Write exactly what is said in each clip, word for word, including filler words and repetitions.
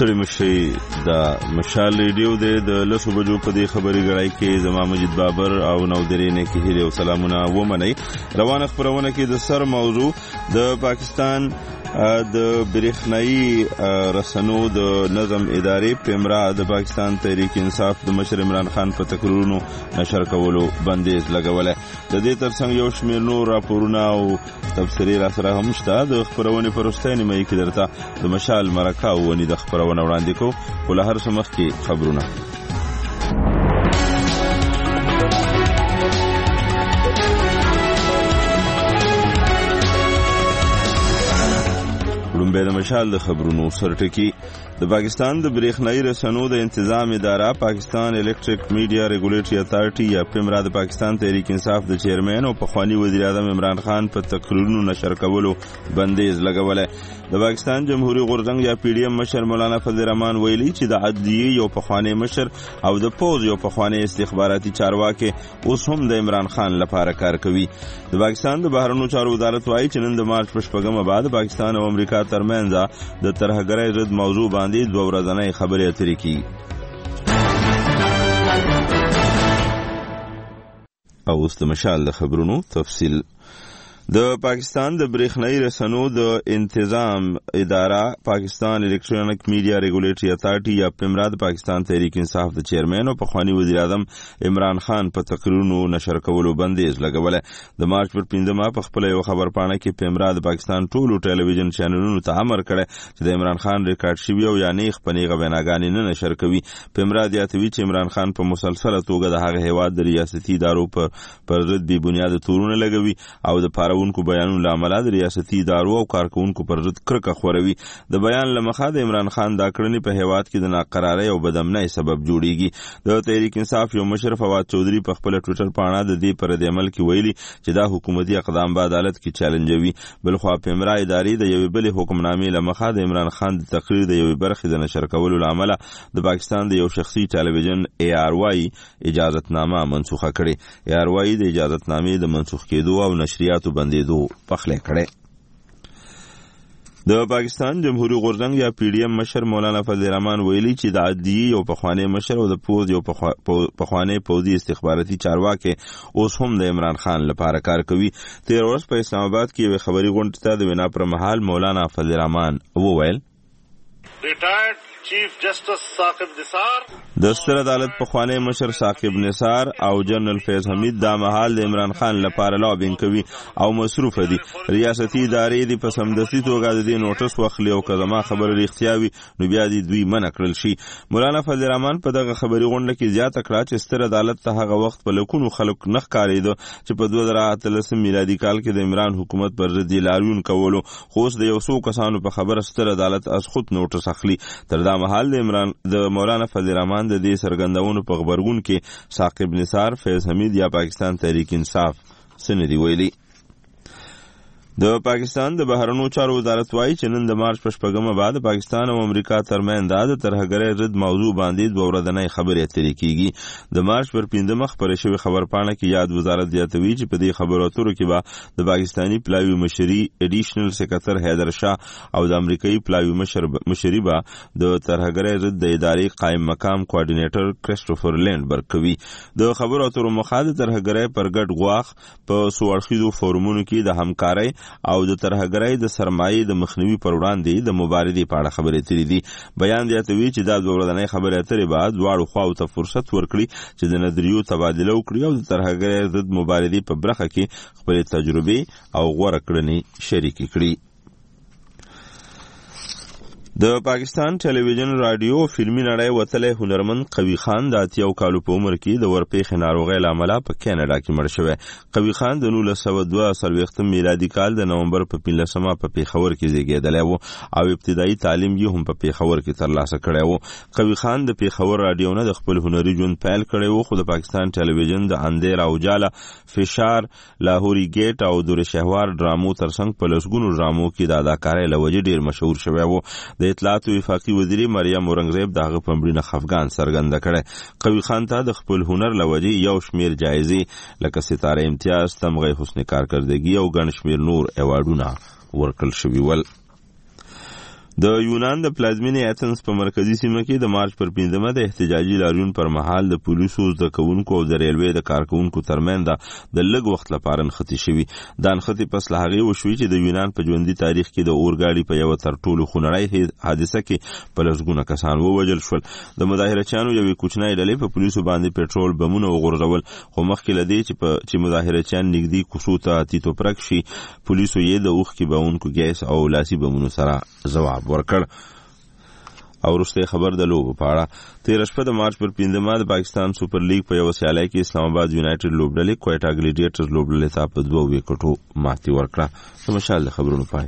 ستړي مشي د مشال ریډیو د لسو بجو په دې خبري غړای کې زما مجید بابر او نودرینه کې هیله او سلامونه ومني. روانه خبرونه کې د سر موضوع د پاکستان د برېښنايي رسنو د نظم ادارې پیمرا د پاکستان تحریک انصاف د مشر عمران خان په تقریرونو نشر کولو بندیز لګولې. د دې ترڅنګ یو شمېر نور راپورونه او تفسیري را سره هم شته. د خبرونې په وروستۍ نیمه کې درته د مشال مرکه ونی د خبرونه وړاندې کوو. خو له هر څه مخکې خبرونه. لومبه د مشال د خبرونو سرټکی. د پاکستان د برېښنايي رسنو د انتظام اداره پاکستان الکتریک میډیا ریګولیټري اتارټي یا پیمرا د پاکستان تحریک انصاف د چیرمن او پخوانی وزیر اعظم عمران خان په تقریرونو نشر کولو بندیز لګولې. د پاکستان جمهوریت غورځنګ یا پی ډی ایم مشر مولانا فضل الرحمن ویلي چې د عدلیې یو پخوانی مشر او د پوز یو پخوانی استخباراتي چارواکي اوس هم د عمران خان لپاره کار کوي. د پاکستان د بهرنیو چارو وزارت وايي چې نن د مارچ په شپږمه بعد پاکستان او امریکا ترمنځ د ترهګرۍ ضد موضوع باندې دوه ورځنۍ خبرې اترې کیږي. او اوس د مشال د خبرونو تفصیل. د پاکستان د برېښنايي رسنو د انتظام اداره پاکستان الکترونیک میډیا ریګولیټري اتارټي یا پیمرا د پاکستان تحریک انصاف د چیرمن او پخوانی وزیر اعظم عمران خان په تقریرونو نشر کولو بندیز لګولې. د مارچ پر پنځمه په خپل یو خبرپاڼه کې پیمرا د پاکستان ټولو ټلویزیون چینلونو ته امر کړی چې د عمران خان ریکارډ شوی او یا نیغ په نیغه ویناګانې نه نشر کوي. پیمرا زیاتوي چې عمران خان په مسلسله توګه د هغه هیواد د ریاستي ادارو پر ضد بې بنیاده تورونه لګوي او د پارونکو بیانونو له امله د ریاستي ادارو او کارکونکو پر ضد کرکه خوروي. د بیان له مخه د عمران خان دا کړنې په هیواد کې د ناقرارۍ او بدامنۍ سبب جوړیږي. د تحریک انصاف یو مشر فواد چودھری په خپل ټویټر پاڼه د دې پر د عمل کې ویلي چې دا حکومتي اقدام په عدالت کې چیلنجوي. بلخوا پیمرا ادارې د یوې بلې حکمنامې له مخه د عمران خان د تقریر د یوې برخې د نشر کولو له امله د پاکستان د یو شخصي ټلویزیون ای آر واي اجازتنامه منسوخه کړې. ای آر واي د اجازتنامې د منسوخ کېدو او نشریاتو بندېدو پخلی کړي. د پاکستان جمهوریت غورځنګ یا پی ډی ایم مشر مولانا فضل الرحمن ویلي چې د عدلیې یو پخوانی مشر او د پوز یو پخوانی پوزي استخباراتي چارواکي اوس هم د عمران خان لپاره کار کوي. تیر ورځ په اسلام آباد کې یو خبري غونډه ته د وینا پر مهال مولانا فضل الرحمن وویل ریټایرډ چیف جسټس ثاقب نثار د ستر عدالت پخوانی مشر ثاقب نثار او جنرال فیض حمید دا مهال د عمران خان لپاره لابینګ کوي او مصروف دي. ریاستي ادارې دي په سمدستي توګه د دې نوټس واخلي او که زما خبره رښتیا وي نو بیا دې دوی منع کړل شي. مولانا فضل الرحمن په دغه خبري غونډه کې زیاته کړه چې ستر عدالت ته هغه وخت په لکونو خلک نه ښکارېده چې په دوه زره اتلسم میلادي کال کې د عمران حکومت پر ضد لاریون کولو، خو اوس د یو څو کسانو په خبره ستر عدالت از خود نوټس اخلي. تر دا مهال د عمران د مولانا فضل الرحمن د دې سرګندونو په خبرګون کې ثاقب نثار، فیض حمید یا پاکستان تحریک انصاف سندي ویلي. د پاکستان د بهرنیو چارو وزارت وايي چې نن د مارچ په شپږمه بعد پاکستان او امریکا ترمنځ د ترهګرۍ ضد موضوع باندې دوه ورځنۍ خبرې اترې کیږي. د مارچ پر پنځمه خبرې شوې خبرپاڼه کې یاد وزارت زیاتوي چې په دې خبرو اترو کې به د پاکستاني پلاوي مشري اډیشنل سکرټر حیدر شاه او د امریکایي پلاوي مشر مشري به د ترهګرۍ ضد د ادارې قائم مقام کوارډینیټر کرسټوفر لینډبرګ کوي. د خبرو اترو مخه د ترهګرۍ پر ګډ غواخ په څو اړخیزو فورمونو کې د همکارۍ او د ترهګرۍ د سرمایې د مخنیوي پر وړاندې د مبارزې په اړه خبرې اترې دي. بیان زیاتوي چې دا دوه ورځنۍ خبرې اترې به دواړو خواو ته فرصت ورکړي چې د نظریو تبادله وکړي او د ترهګرۍ ضد مبارزې په برخه کې خپلې تجربې او غوره کړنې شریکې کړي. د پاکستان ټلویزیون رادیو فلمي نړۍ وتلی هنرمند قوي خان د اتیاو کالو په عمر کې د ورپېښې ناروغۍ له امله په کینیډا کې مړ شوی. قوي خان د نولس سوه دوه څلوېښتم میلادي کال د نومبر په پنځلسمه په پېښور کې زیږېدلی و او ابتدایي تعلیم یې هم په پېښور کې ترلاسه کړی و. قوي خان د پېښور رادیو نه د خپل هنري ژوند پیل کړی و، خو د پاکستان ټلویزیون د اندیر او جاله، فشار، لاهوري ګیټ او دور شهوار ډرامو ترڅنګ په لسګونو ډرامو کې د اداکارۍ له وجې ډېر مشهور شوی و. د اطلاعات او وفاقي وزیري مریم اورنګزیب دغه په مړینه خفګان څرګنده کړی. قوي خان ته د خپل هنر له وجې یو شمېر جایزې لکه ستاره امتیاز، تمغه حسن کارکردګي او ګڼ شمېر نور ایوارډونه ورکړل شوي ول. د یونان د پلازمینې ایتنز په مرکزی سیمه کې د مارچ پر پنځمه د احتجاجي لاریون پر مهال د پولیسو زده کوونکو او د ریلوې د کارکونکو ترمنځ د لږ وخت لپاره نښتې شوي. دا نښتې پس له هغې وشوې چې د یونان په ژوندي تاریخ کې د اورګاډي په یوه تر ټولو خونړۍ حادثه کې په لسګونه کسان ووژل شول. د مظاهرچیانو یوې کوچنۍ ډلې په پولیسو باندې پټرول بمونه وغورځول، خو مخکې له دې چې په چې مظاهرچیان نږدې کوڅو ته تیتو پرک شي، پولیسو یې د اوښکې بهونکو ګیس او لاسي بمونو سره ځواب ورکړ. او وروسته خبر د لوبو په اړه. تېره شپه د مارچ پر پنځمه د پاکستان سوپر لیګ په یوه سیالۍ کې اسلام آباد یونایټډ لوبډلې کویټا ګلیډیټرز لوبډلې ته په دوه ویکټو ماتې ورکړه. د مشال د خبرونو پای.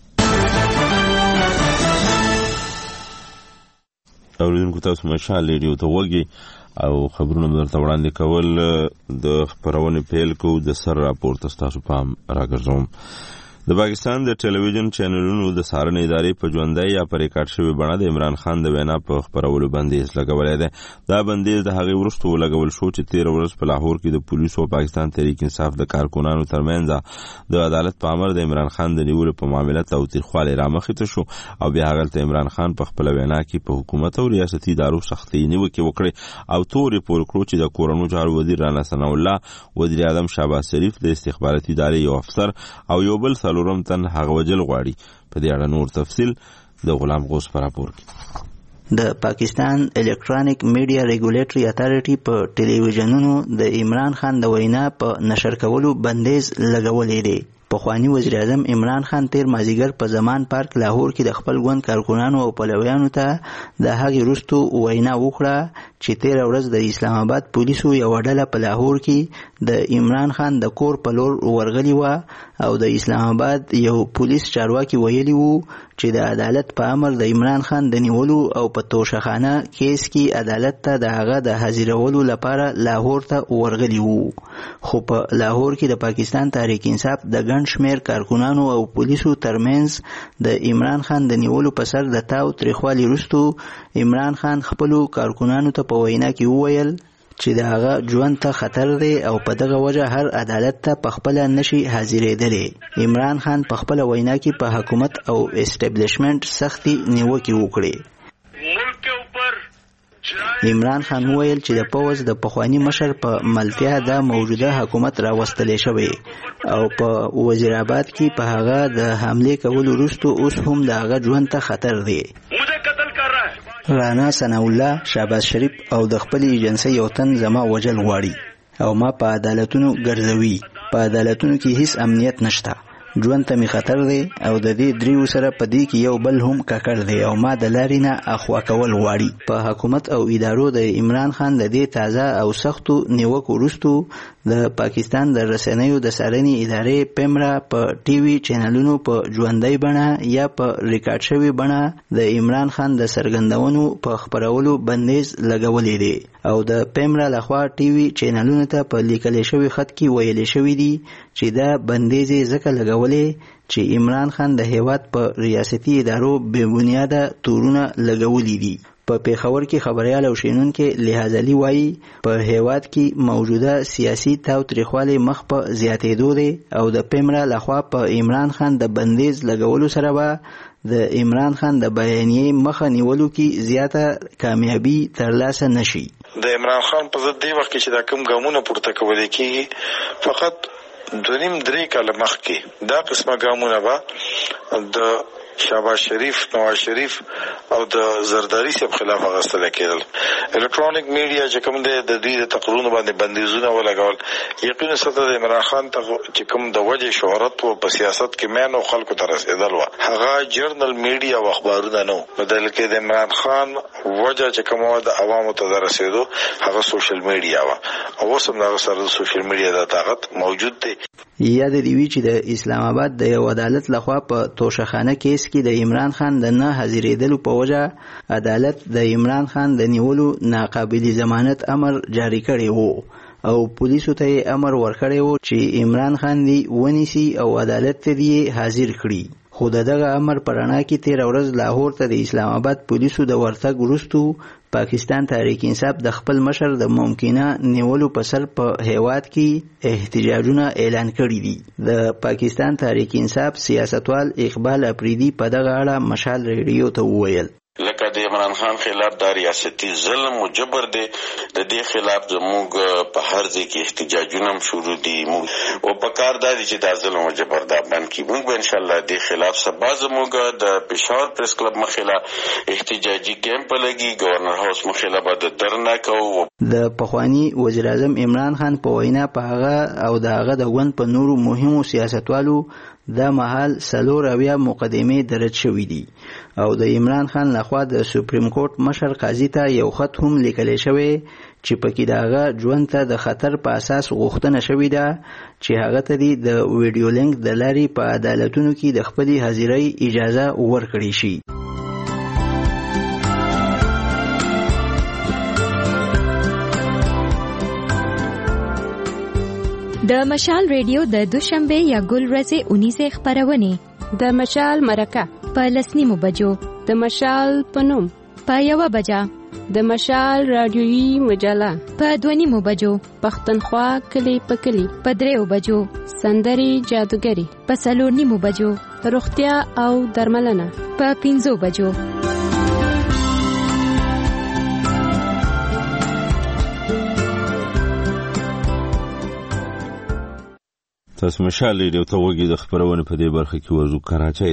اوریدونکو تاسو مشال ریډیو ته وږي او خبرونه درته وړاندې کول د خپرونې پیل کوو. د سر راپورته ستاسو پام راګرځوم. د پاکستان د ټلویزیون چینلونو د څارنې ادارې په ژوندۍ یا په ریکارډ شوې بڼه د عمران خان د وینا په خپرولو بندیز لګولی دی. دا بندیز د هغې وروسته ولګول شو چې تېره ورځ په لاهور کې د پولیسو او پاکستان تحریک انصاف د کارکنانو ترمنځ د عدالت په امر د عمران خان د نیولو په معامله تاوتریخوالی رامخې ته شو او بیا هغلته عمران خان په خپله وینا کې په حکومت او ریاستي ادارو سختۍ نیوکې وکړې او تورې پورې کړو چې د کورنیو چارو وزیر رانا ثناء الله، وزیر اعظم شهباز شریف، د استخباراتي ادارې یو افسر او یو بل څلورم تن هغه وجل غواړي. په دې اړه نور تفصیل د غلام غوث په راپور کې. د پاکستان الکترونیک میډیا ریګولیټري اتارټي په ټلویزیونونو د عمران خان د وینا په نشر کولو بندیز لګولې دی. پخوانی وزیر اعظم عمران خان تیر مازیګر په زمان پارک لاهور کې د خپل ګوند کارکنانو او پلویانو ته د هغې وروستو وینا وکړه چې تیره ورځ د اسلام آباد پولیسو یوه ډله په لاهور کې د عمران خان د کور په لور ورغلي وه او د اسلام آباد یو پولیس چارواکي ویلي وو چې د عدالت په امر د عمران خان د نیولو او په توشخانه کیس کې عدالت ته د هغه د حاضرولو لپاره لاهور ته ورغلي وو. خو په لاهور کې د پاکستان تحریک انصاف د ګڼ شمېر کارکنانو او پولیسو ترمنځ د عمران خان د نیولو په سر د تاو تریخوالي وروستو عمران خان خپلو کارکنانو ته په وینا کې وویل چې د هغه ژوند ته خطر دی او په دغه وجه هر عدالت ته په خپله نشي حاضرېدلی. عمران خان په خپله وینا کې په حکومت او اسټبلیشمنټ سختې نیوکې وکړې. عمران خان وویل چې د پوځ د پخوانی مشر په ملتیا د موجوده حکومت راوستلی شوی او په وزیر آباد کې په هغه د حملې کولو وروستو اوس هم د هغه ژوند ته خطر دی. رانا ثناء الله، شهباز شریف او د خپلې ایجنسۍ یو تن زما وجل غواړي او ما په عدالتونو ګرځوي. په عدالتونو کې هیڅ امنیت نشته، ژوند ته می خطر دی او د دې دریو سره په دې کې یو بل هم ککړ دی او ما د لارې نه اخوا کول غواړي. په حکومت او ادارو د عمران خان د دې تازه او سختو نیوکو وروستو د پاکستان د رسنیو د څارنې ادارې پیمرا په ټي وي چینلونو په ژوندۍ بڼه یا په ریکارډ شوې بڼه د عمران خان د څرګندونو په خپرولو بندیز لګولی دی او د پیمرا لخوا ټي وي چینلونو ته په لیکلی شوي خط کې ویلي شوي دي چې دا بندیز یې ځکه لګولې چې عمران خان د هیواد په ریاستي ادارو بې بنیاده تورونه لګولي دي. په پیښور کې خبریال او شینونکي لحاظ علي وایي په هیواد کې موجوده سیاسي تاوتریخوالی مخ په زیاتېدو دی او د پیمرا لخوا په عمران خان د بندیز لګولو سره به د عمران خان د بیانیې مخه نیولو کې زیاته کامیابي ترلاسه نشي. د عمران خان په ضد دی وخت کې چې دا کوم ګامونه پورته کولی کېږي فقط دونیم درې کاله مخکې دا قسمه ګامونه به د شهباز شریف، نواز شریف او د زرداری صاحب خلاف اغستل کېدل. الکترونیک میډیا چې کوم دی د دوی د تقریرونو باندې بندیزونه ولګول. یقینا سره د عمران خان ته چې کوم د وجه شهرت او په سیاست کې مینو خلکو ته رسیدل و هغه جرنل میډیا او اخبارونه نو بلکې د عمران خان وجه چې کوم د عوامو ته رسیدو هغه سوشل میډیا و او اوس هم هغه سره د سوشل میډیا د طاقت موجود دی. یاد دی وی چې د اسلام آباد د یو عدالت لخوا په توشخانه کیس کې د عمران خان د نه حاضرېدلو په وجه عدالت د عمران خان د نیولو ناقابل ضمانت امر جاری کړی وو او پولیسو ته امر ورکړی وو چې عمران خان دی ونیسي او عدالت ته دی حاضر کړي. خو د دغه امر په رڼا کې تېره ورځ لاهور ته د اسلام آباد پولیسو د ورتګ وروستو پاکستان تحریک انصاف د خپل مشر د ممکنه نیولو په سر په هیواد کې احتجاجونه اعلان کړي دي. د پاکستان تحریک انصاف سیاستوال اقبال اپریدي په دغه اړه مشال ریډیو ته وویل لکه د عمران خان خلاف د ریاستي ظلم او جبر دی، د دې خلاف زموږ په هر ځای کې احتجاجونه هم شروع دي او په کار دا دي چې دا ظلم او جبر دا بند کړي. موږ به انشاءالله د خلاف سبا زموږ د پېښور پریس کلب مخې له احتجاجي کیمپ لګي، گورنر هاوس مخې له به د درنه کوو. د پخواني وزیر اعظم عمران خان په وینا په هغه او د هغه د ګوند په نورو مهمو سیاستوالو دا مهال څلور اویا مقدمې درج شوي دي او د عمران خان لخوا د سپریم کورټ مشر قاضي ته یو خط هم لیکلی شوی چې پکې د هغه ژوند ته د خطر په اساس غوښتنه شوې ده چې هغه ته د ویډیو لینک د لارې په عدالتونو کې د خپلې حاضرۍ اجازه ورکړي شي. د مشال ریډیو د دوشنبه یا ګل ورځې اونیزه خبرونه د مشال مرکه په لسنیمو بجو، د مشال پنوم په یوه بجه، د مشال رادیویی مجله په دونیمو بجو، پښتونخوا کلی په کلی په دریو بجو، سندري جادوګری په څلور نیمو بجو، روغتیا او درملنه په پنځو بجو. تاسو مشال ریډیو ته وګورئ. د خبرونه په دې برخه کې ورزو کراچۍ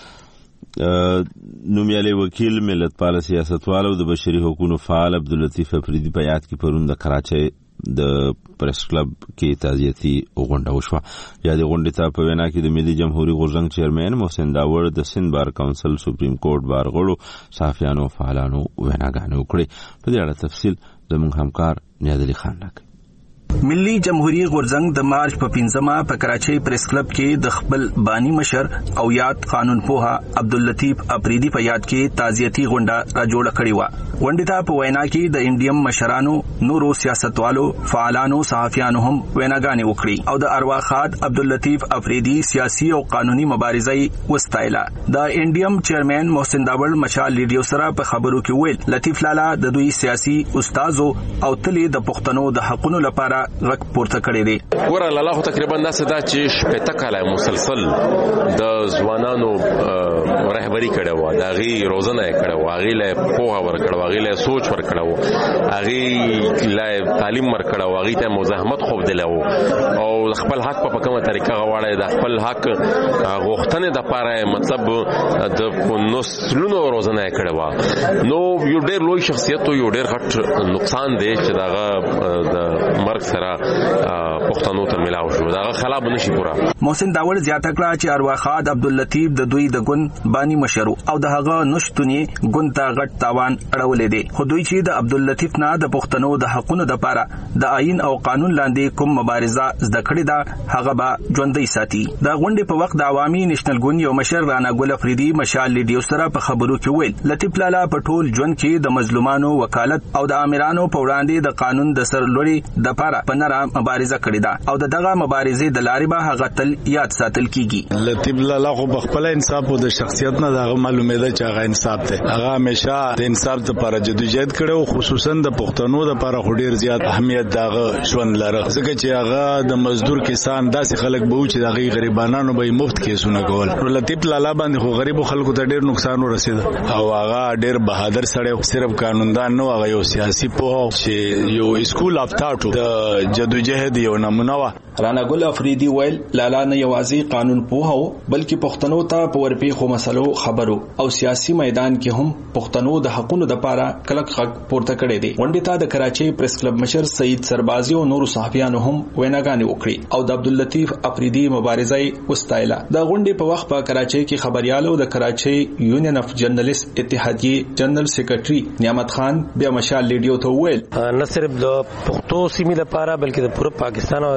ته نومیالي وکیل ملت پال سیاستوال او د بشري حقوقو فعال عبداللطیف افریدي په یاد کې پرون د کراچۍ د پریس کلب کې تعزیتي غونډه وشوه. یا د غونډې ته په وینا کې د ملي جمهوریت غورځنګ چیرمن محسن داور، د سند بار کونسل، سپریم کورټ بار غړو، صحافیانو، فعالانو ویناګانې وکړې. په دې اړه تفصیل زموږ همکار نیادلي خان راکړي. ملي جمهوریت غورځنګ د مارچ په پنځمه په کراچۍ پریس کلب کې د خپل بانی مشر او یاد قانون پوها عبداللطیف افریدي په یاد کې تعزیتي غونډه را جوړه کړې و. غونډې ته په وینا کې د انډیم مشرانو، نورو سیاستوالو، فعالانو، صحافیانو هم ویناګانې وکړي او د ارواخاد عبداللطیف افریدي سیاسي او قانوني مبارزه وستایله. د انډیم چیرمن محسن داور مشال ریډیو سره په خبرو کې ویل لطیف لالا د دوی سیاسي استادو او تلی د پښتنو د حقونو لپاره غږ پورته کړی دی. ګوره لاله تقریبا داسې دا چې شپېته کاله مسلسل د ځوانانو رهبري کړې وه، د هغې روزنه یې کړې وه، هغې له پوهه ورکړه وه، هغې له سوچ ورکړه وه، هغې له تعلیم ورکړه وه، هغې ته مزاحمت ښودلی و او خپل حق په کومه طریقه غواړي د خپل حق غوښتنې دپاره مطلب د نسلونو روزنه یې کړې وه. نو یو ډېر لوی شخصیت و، یو ډېر غټ نقصان دی چې د هغه د مرګ سره پښتنو ته ملاو شو، دا خلا به نشي پورا. محسن داول زیاته کړه چې ارواخاد عبداللطیف د دوی د ګوند بانی مشر او د هغه نشټونی ګوند ته غټ تاوان اړولې دي. خو دوی چې د عبداللطیف نه د پښتنو د حقونو لپاره د آئین او قانون لاندې کوم مبارزه زده کړې ده هغه به ژوندۍ ساتي. د غونډې په وخت د عوامي نېشنل ګوند یو مشر رانا ګل افریدي مشال ریډیو سره په خبرو کې ویل لطیف لالا په ټول ژوند کې د مظلومانو وکالت او د امیرانو په وړاندې د قانون د سرلوړي د لپاره په نره مبارزه کړې ده او دغه مبارزې د لارې به هغه تل یاد ساتل کیږي. لطیف لالا خو بخپل انصاف او د شخصیت نه دغه معلومه ده چې هغه انصاف ته هغه همیشه د انصاف لپاره جدوجہد کړو، خصوصا د پښتنو لپاره خو ډیر زیات اهمیت دغه ژوند لره، ځکه چې هغه د مزدور کسان داسې خلک به چې دغه غریبانو به مفت کیسونه کول. لطیف لالا باندې خو غریب خلکو ته ډیر نقصان ورسید او هغه ډیر بهادر سړی، صرف قانوندان نه، هغه یو سیاسي پوه چې یو اسکول اف تاټو د جدوجہد یو نمونه و. رانا ګل افریدي ویل لالا نه یوازې قانون پوه و بلکې پښتنو ته په ورپېښو مسلو خبرو او سیاسي میدان کې هم پښتنو د حقونو لپاره کلک غږ پورته کړی دی. غونډې ته د کراچۍ پریس کلب مشر سید سربازي او نورو صحافیانو هم ویناګانې وکړي او د عبداللطیف افریدي مبارزه وستایله. د غونډې په وخت په کراچۍ کې خبريال او د کراچۍ یونین اف جرنالست اتحادیه جنرال سیکریټري نعمت خان بیا مشال ریډیو ته ویل نه صرف د پښتو سیمې لپاره بلکې د پوره پاکستان او د نړۍ کې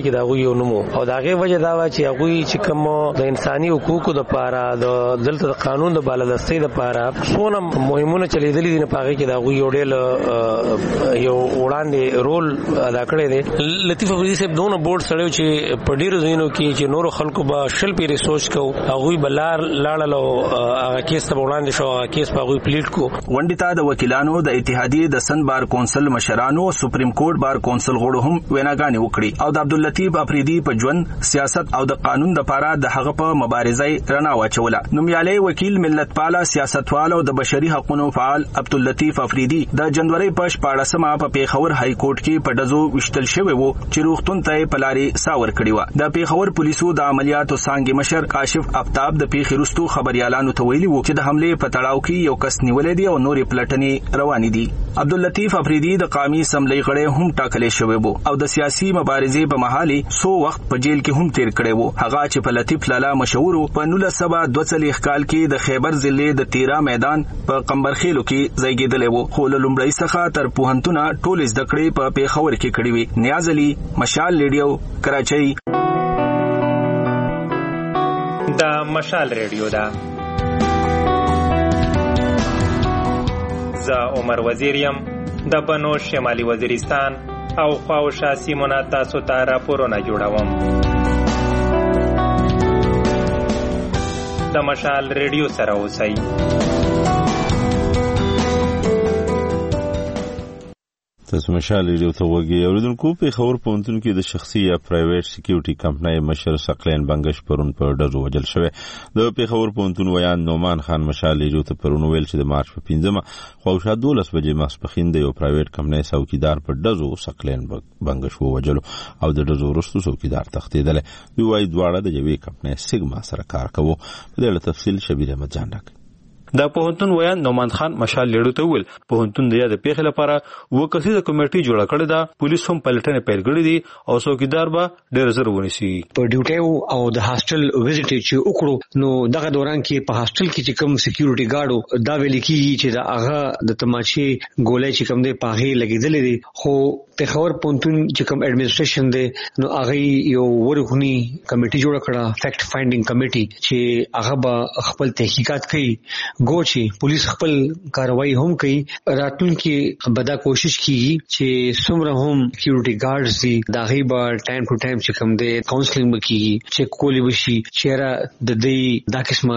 کې دا غوي نومو او دا غي وجه دا و چې غوي چې کوم د انساني حقوقو د پاره د دلته د قانون د بالادستۍ د پاره څونه مهمونه چلیدلې دي نه پاره کې دا غوي وړل یو وړاندې رول ادا کړی دی. لطیف افریدي صاحب دونه بورډ سړیو چې په ډیرو ځینو کې چې نور خلکو به شل پیری سوچ کو هغه بلار لاړلو هغه کیس ته وړاندې شو هغه کیس په هغه پلیټ کو. ونډتا د وکیلانو د اتحادیې د سند بار کونسل مشرانو سپریم کورټ بار کونسل غړو هم ویناګانې وکړي او د عبداللطیف افریدي په ژوند سیاست او د قانون د پاره د هغه په مبارزې رڼا واچوله. نومیالي وکیل ملت پاله سیاستوال او د بشري حقوقو فعال عبداللطیف افریدي د جنوري په شپاړسمه په پیښور های کورټ کې په دزو وشتل شوی وو چې روغتون ته پلاري ساور کړی و. د پیښور پولیسو د عملیاتو څنګه مشر کاشف افتاب د پیښې وروسته خبريالانو ته ویلي وو چې د حمله په تړاو کې یو کس نیولې دی او نورې پلټنې روانې دي. عبداللطیف افریدي د قومي اسمبلی غړی هم ټاکلې شوی وو او د سیاسي مبارزې په محالي سو وخت په جیل کې هم تیر کړی وو. هغه چې په لطیف لالا مشهور په نولس سوه دوه څلوېښت کال کې د خیبر ضلع د تیرا میدان په قمبرخیلو کې زیږیدلی وو خو له لومړۍ څخه تر پوهنتونه ټول زده کړې په پیښور کې کړې وې. نیاز علي، مشال ریډیو، کراچۍ. دا مشال ریډیو ده. زه عمر وزیر یم د بنو شمالي وزیرستان او خواوشا سیمونه تاسو ته راپورونه جوړوم. د مشال ریډیو سره اوسئ. تاسو مشال ریډیو ته وګورئ. اوریدونکو په خبر پونتون کې د شخصي یا پرایویټ سکیورټي کمپنۍ مشر سقلین بنگش پرون په ډزو وجل شوی. د په خبر پونتون ویان نومان خان مشال ریډیو ته پرون ویل چې د مارچ په پنځمه خواوشا دولس بجې ماسپخین د یو پرایویټ کمپنۍ څوکیدار په ډزو سقلین بنگش ووجلو او د ډزو وروسته څوکیدار تښتېدلی. دوی وایي دواړه د یوې کمپنۍ سیګما سره کار کوو. په دې اړه تفصیل شبیر احمد جان راکړي. دا پوهنتون ویان نومان خان مشال لیړو ته ویل پوهنتون د یاد پیښې لپاره و کسیزه کمیټي جوړه کړې ده. پولیس هم پلټنې پیل کړې دي او څوکیدار به ډېر زر ونیسي. په ډیوټي او د هاستل وزټ چې وکړو نو دغه دوران کې په هاستل کې چې کوم سکیورټي ګارډو دا ویل کیږي چې دا هغه د تماچي ګولې چې کوم دی پاغي لګیدلې دي خو پیښور پوهنتون چې کوم اډمنسټریشن دی نو هغه یو ورغونی کمیټي جوړه کړه فیکټ فایندینګ کمیټي چې هغه به خپل تحقیقات کوي. ګوچی پولیس خپل کاروایی هم کوي. راتلونکي بدا کوشش کیږي چې څومره هم سکیورټي ګارډز دي دا غي به ټایم ټو ټایم چې کوم دی کاونسلینګ وکړي چې کولی وشي چیرې د دې دا قسمه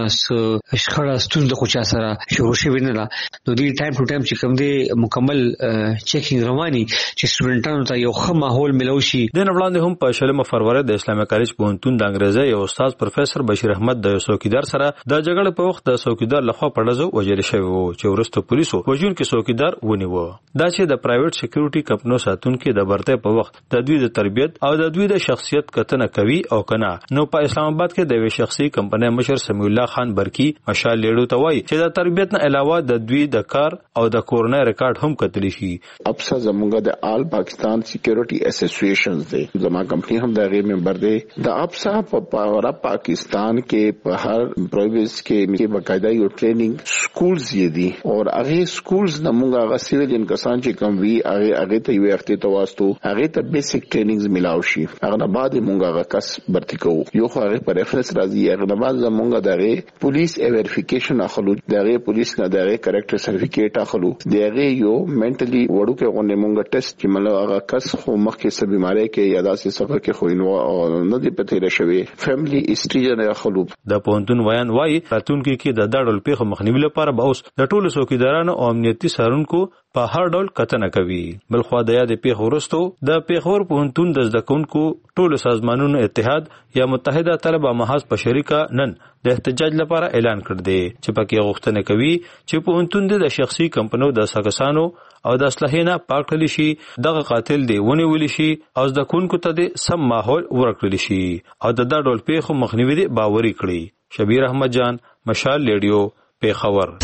شخړه ستونزه خو چا سره شروع شوی نه ده نو دې ټایم ټو ټایم چې کوم دی مکمل چیکینګ رواني چې سټوډنټانو ته یو ښه ماحول ملوي شي. د نه وړاندې هم په شلمه فروری د اسلامي کالج پوهنتون د انګریزي یو استاد پروفیسور بشیر احمد د څوکیدار سره د جګړې په وخت د څوکیدار لخوا په ډزو وجل شوی وو چې ورسته پولیسو وژون کې څوکیدار ونیو. دا چې د پرایویټ سکیورټي کمپنیو ساتونکو د برته په وخت د دوی د تربیت او د دوی د شخصیت کتنه کوي او کنه نو په اسلام آباد کې د وی شخصي کمپنۍ مشر سمیع الله خان برکی مشال لیړو ته وایي چې د تربیت نه علاوه د دوی د کار او د کورنۍ ریکارډ هم کتلی شي. ابسا زمونږ د آل پاکستان سکیورټي اسوسییشنز دی زما کمپنی هم د غیر ممبر دی. د ابسا په پورا پاکستان کې په هر پروینس کې کې باقاعده یو ټریننګ سکولز یې دي او هغه سکولز نمونږ هغه سیویلین کسان چې کوم وی هغه هغه ته یو وخت ته واسطو هغه ته بیسیک ټریننګز ملاو شي. هغه نه بعد مونږ هغه کس برتی کوو یو خو هغه پر ریفرنس راځي. هغه نه بعد مونږ دغه پولیس ویریفیکیشن اخلو دغه پولیس نه دغه کریکټر سرټیفیکیټ اخلو دغه یو منټلی وړو کې غونډه مونږ ټیسټ چې مله هغه کس خو مخکې څه بیماری کې یا داسې سفر کې خو نو نه دی پته راشوي فیملی هیستوري نه اخلو. د پونتون ویان وایي راتونکو کې د داړل پیخه مخنیوي لپاره به اوس د ټولو څوکیدارانو او امنیتي سارونکو په هر ډول کتنه کوي. بل خو د یاد پیښ ورستو د پیښور پوهنتون د زدکونکو ټولو سازمانونو اتحاد یا متحده طلبه محاذ په شریکه نن د احتجاج لپاره اعلان کړ دی چې پکې غوښتنه کوي چې پوهنتون د شخصي کمپنیو د ساکسانو او د اصلاحینه پاک کړل شي دغه قاتل دی ونیول شي او زدکونکو ته د سم ماحول ورکړل شي او د دا ډول پیښو مخنیوي دی باوري کړي. شبیر احمد جان، مشال ریډیو، پیښور.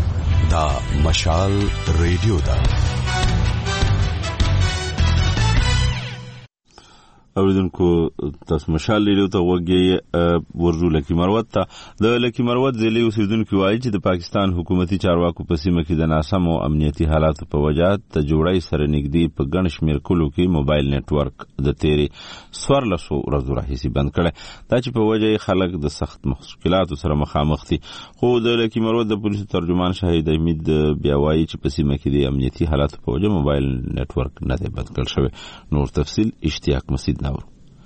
دا مشال ریډیو دا اوریدونکو تاسو مشال لیدو ته وګورئ ورزو لکی مروت ته د لکی مروت ضلع اوسیدونکو وایي چې د پاکستان حکومتي چارواکو په سیمه کې د ناسمو امنیتي حالاتو په وجه ته جوړای سره نږدې په ګڼ شمېر کلو کې موبایل نتورک د تیرې څوارلسو ورځو راهیسې بند کړی، دا چې په وجه خلک د سخت مشکلاتو سره مخامخ دي. خو د لکی مروت د پولیسو ترجمان شاهد احمد بیا وایي چې په سیمه کې د امنیتي حالاتو په وجه موبایل نتورک نه دی بند کړل شوی. نور تفصیل اشتیاق مسید نور.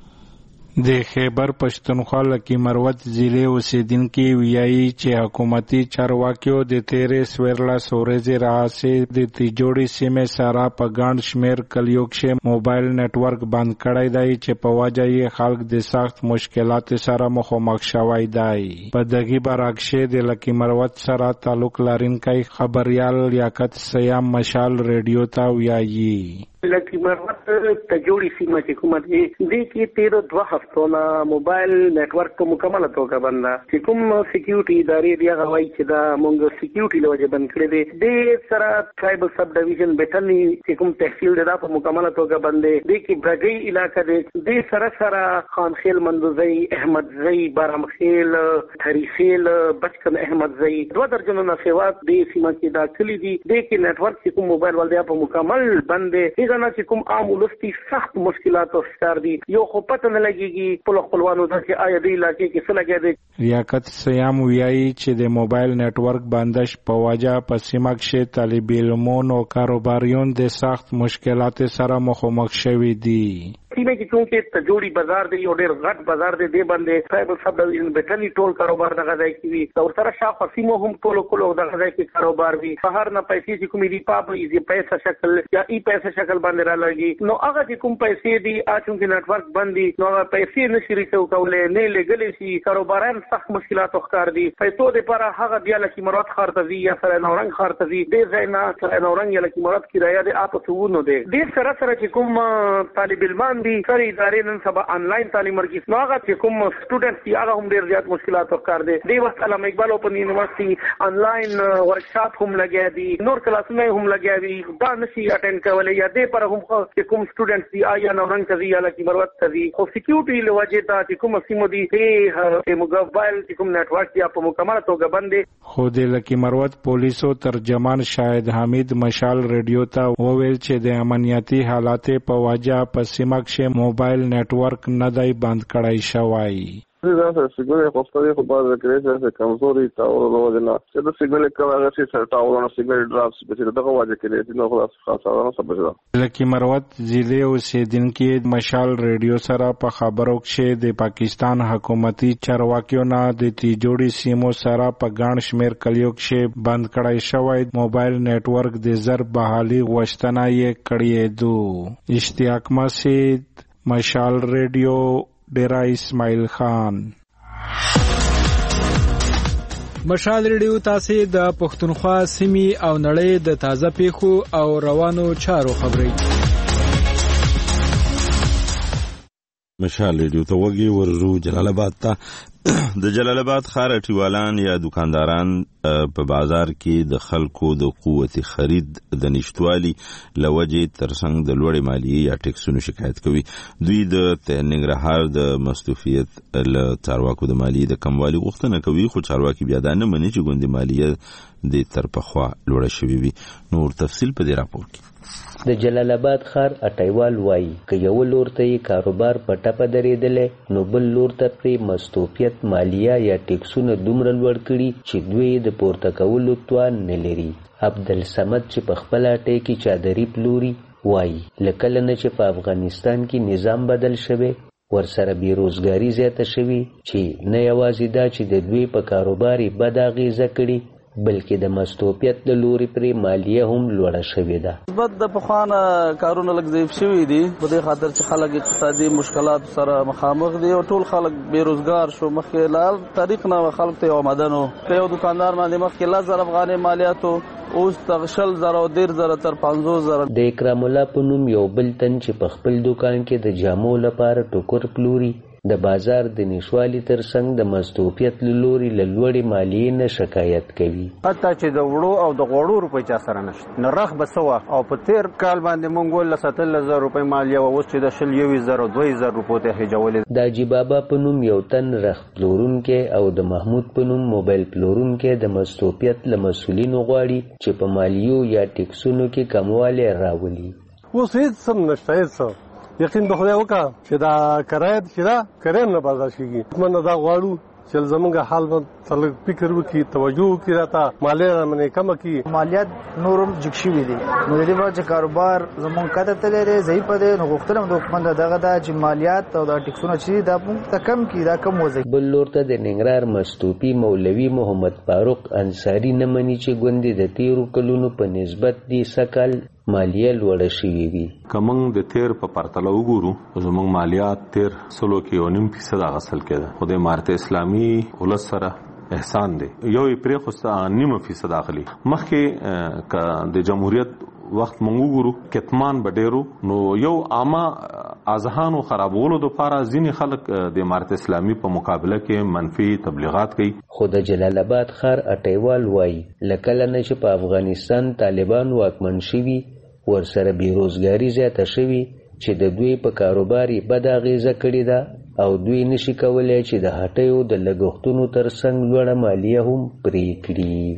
د خیبر پښتونخوا لکی مروت ضلع اوسیدونکي ویایي چې حکومتي چارواکیو د تیرې څوارلس ورځې راهیسې د تیجوړي سیمې سره په ګڼ شمېر کلیو کښې موبایل نتورک بند کړی دی چې په وجه یې خلک د سخت مشکلاتو سره مخامخ شوی دی. په دغې برعکس د لکی مروت سره تعلق لرونکی خبریال لیاقت سیام مشال ریډیو ته ویایي لکی مروت تجوړي سیمه چې کومه دی دې کې تیر دوه هفتو نه موبایل نتورک په مکمله توګه بند چې کوم سکیورټي ادارې دی هغه وایي چې دا مونږ سکیورټي له وجې بند کړی دی. دې سره ټرایبل سب ډیویژن بیټنی چې کوم تحصیل دی دا په مکمله توګه بند دی. دې کې برګي علاقه دی. دې سره سره خانخیل مندوزی احمدزی بارمخیل تریخیل بچکن احمدزی دوه درجنو نه سیوا دې سیمه کې دا کلی دي. دې کې نتورک چې کوم موبایل ول دی په مکمل بند دی. نه چې کوم عام ولستی سخت مشکلات او ښکار دي یو خو پته نه لګيږي په خپلوانو ته چې آیا دې علاقې کې څه لګیا دي. لیاقت سیام ویایي چې د موبایل نتورک بندش په وجه په سیمه کې طالب علمونو او کاروباریون د سخت مشکلات سره مخامخ شوي دي. سیمه کې چونکې تجوړي بازار دی یو ډېر غټ بازار دی دی باندې ټرایبل سب ډیویژن بیٹنی ټول کاروبار دغه ځای کې وي. دا ورسره شاوخوا سیمو هم ټولو کلو دغه ځای کې کاروبار وي. بهر نه پیسې چې کومې دي پاپ یې پیسې شکل یا ای پیسې شکل باندې را لګي نو هغه چې کوم پیسې دي ا چونکې نتورک بند دي نو هغه پیسې نشي ریسو کولای نه لګلې شي. کاروباران سخت مشکلات ښکار دي. پیسو لپاره هغه بیا لکه مراد خارتزي یا سره نورنګ خارتزي دې ځای نه سره نورنګ یا لکه مراد کرایه دي اپ څوونه دي. دې سره سره چې کوم طالب علمان دي سره ادارې نن سبا انلاین تعلیم ورکړي نو هغه چې کوم سټوډنټ دي هغه هم ډېر زیات مشکلات ښکار دي. دې وخت علامه اقبال اوپن یونیورسيټي انلاین ورکشاپ هم لګیا دي نور کلاسونه هم لګیا دي دا نشي اټینډ کولای یا دې پر هم چې کوم سټوډنټ دي آیا نورنګ کوي یا لکه مروت کوي خو سکیورټي لوجه ته چې کوم سیمو دي چې موبایل چې کوم نتورک دی په مکمله توګه بند دي. خو د لکی مروت پولیسو ترجمان شاهد حمید مشال ریډیو ته وویل چې د امنیتي حالات په وجه په سیمه کې موبایل نتورک نه دی بند کړای شوی. دا سیګنل خو په دې خو باندې کې چې کمزوري تاور له نه چې د سیګنل کله چې سر تاورونه سیګنل ډراپس په دې دغه وجه کې نو خلاص خاصه نه سبب ده. لکی مروت ضلع اوسیدونکي مشال ریډیو سره په خبرو کې د پاکستان حکومتي چارواکیو نه د تیجوړي سیمو سره په ګڼ شمېر کلیو کې بند کړای شوی موبایل نتورک د زر بحالي غوښتنه یې کړې ده. اشتیاق مسید مشال ریډیو ډیرا اسماعیل خان. مشال ریډیو تاسو د پښتونخوا سیمې او نړۍ د تازه پیښو او روانو چارو خبري. مشال ریډیو ته وګي ورزو جلال آباد ته د جلال آباد ښار اټیوالان یا دکانداران په بازار کې د خلکو د قوت خرید د نشټوالي لوجې ترڅنګ د لوړې مالیې یا ټیکسونو شکایت کوي. دوی د ننګرهار د مستوفیت له چارواکو د مالیې د کموالي غوښتنه کوي خو چارواکي بیا دا نه مني چې ګوندې مالیه د تر پخوا لوړه شوې وي. نور تفصیل په دې راپور کې. د جلال آباد ښار اټیوال وایي که یو لور ته یې کاروبار په ټپه درېدلی نو بل لور ته پرې مستوفیت مالیه یا ټیکسونه دومره لوړ کړي چې دوی د پورته کولو توان نه لري. عبدالصمد چې په خپله اټۍ کې چادري پلوري وایي له کله نه چې په افغانستان کې نظام بدل شوی ورسره بیروزګاري زیاته شوي چې نه یوازې دا چې د دوی په کاروبار یې بد اغېزه کړي بلکې د مستوفیت د لوري پرې مالیه هم لوړه شوې ده. نسبت د پخوانه کارونه لږ ضعیف شوي دي په دې خاطر چې خلک اقتصادي مشکلات سره مخامخ دي او ټول خلک بیروزګار شو. مخکې لال طریق نه خلک ته یو آمدن و که یو دکاندار باندې مخکې لس زره افغانۍ مالیات اوس تر شل زره او دېر زره تر پنځوس زره. د اکرام الله په نوم یو بل تن چې په خپل دکان کې د جامو لپاره ټوکر پلوري د بازار د نشوالي ترڅنګ د مصدوفیت له لوري له لوړې مالیې نه شکایت کوي. حتی چې د وړو او د غوړو روپۍ چا سره نشته نو رخ به څه وه او په تېر کال باندې موږ ولس اتلس زره روپۍ مالیه وه، اوس چې د شل یوویشت زره دوه زره روپو ته هجولې. د حاجي بابا په نوم یو تن رخ پلورونکی او د محمود په نوم موبایل پلورونکی د مصدوفیت له مسؤلینو غواړي چې په مالیو یا ټیکسونو کې کموالی راولي. اوس هېڅ څه نشته، هېڅ څه یقین به خدای وکړه چې دا کرایه چې دا کرایه نه برداشت کېږي. منه دا غواړو چې زمونږ حال به تلک فکر وکړي، توجه وکړي، راته مالیه رامنې کمه کړي. مالیات نورم جګ شوي دي نو د دې وجه چې کاروبار زمونږ کته تللی دی ضعیف دی، نو غوښتنه هم د حکومت دغه ده چې مالیات او دا ټیکسونه چې دا موږ ته کم کړي، دا کم وځي. بل لور ته د ننګرهار مستوفي مولوي محمد فاروق انصاري نه مني چې ګوندې د تیرو کلونو په نسبت دې سکل مالیه لوړه شوې وي. که موږ د تیر په پرتله وګورو زموږ مالیات تیر سلو کې یو نیم فیصد اخیستل کېده، خو د امارت اسلامي ولس سره احسان دی یو یې پرېښوسته نیمه فیصد اخلي. مخکې که د جمهوریت وخت موږ وګورو کتمان به ډېرو، نو یو عامه اذهانو خرابولو دپاره ځینې خلک د امارت اسلامي په مقابله کې منفي تبلیغات کوي. خو د جلال آباد ښار اټیوال وایي له کله نه چې په افغانستان طالبان واکمن شوي ورسره بېروزګاري زیاته شوي چې د دوی په کاروبار یې بده اغېزه کړې ده او دوی نشي کولی چې د هټیو د لګښتونو ترڅنګ لوړه مالیه هم پرې کړي.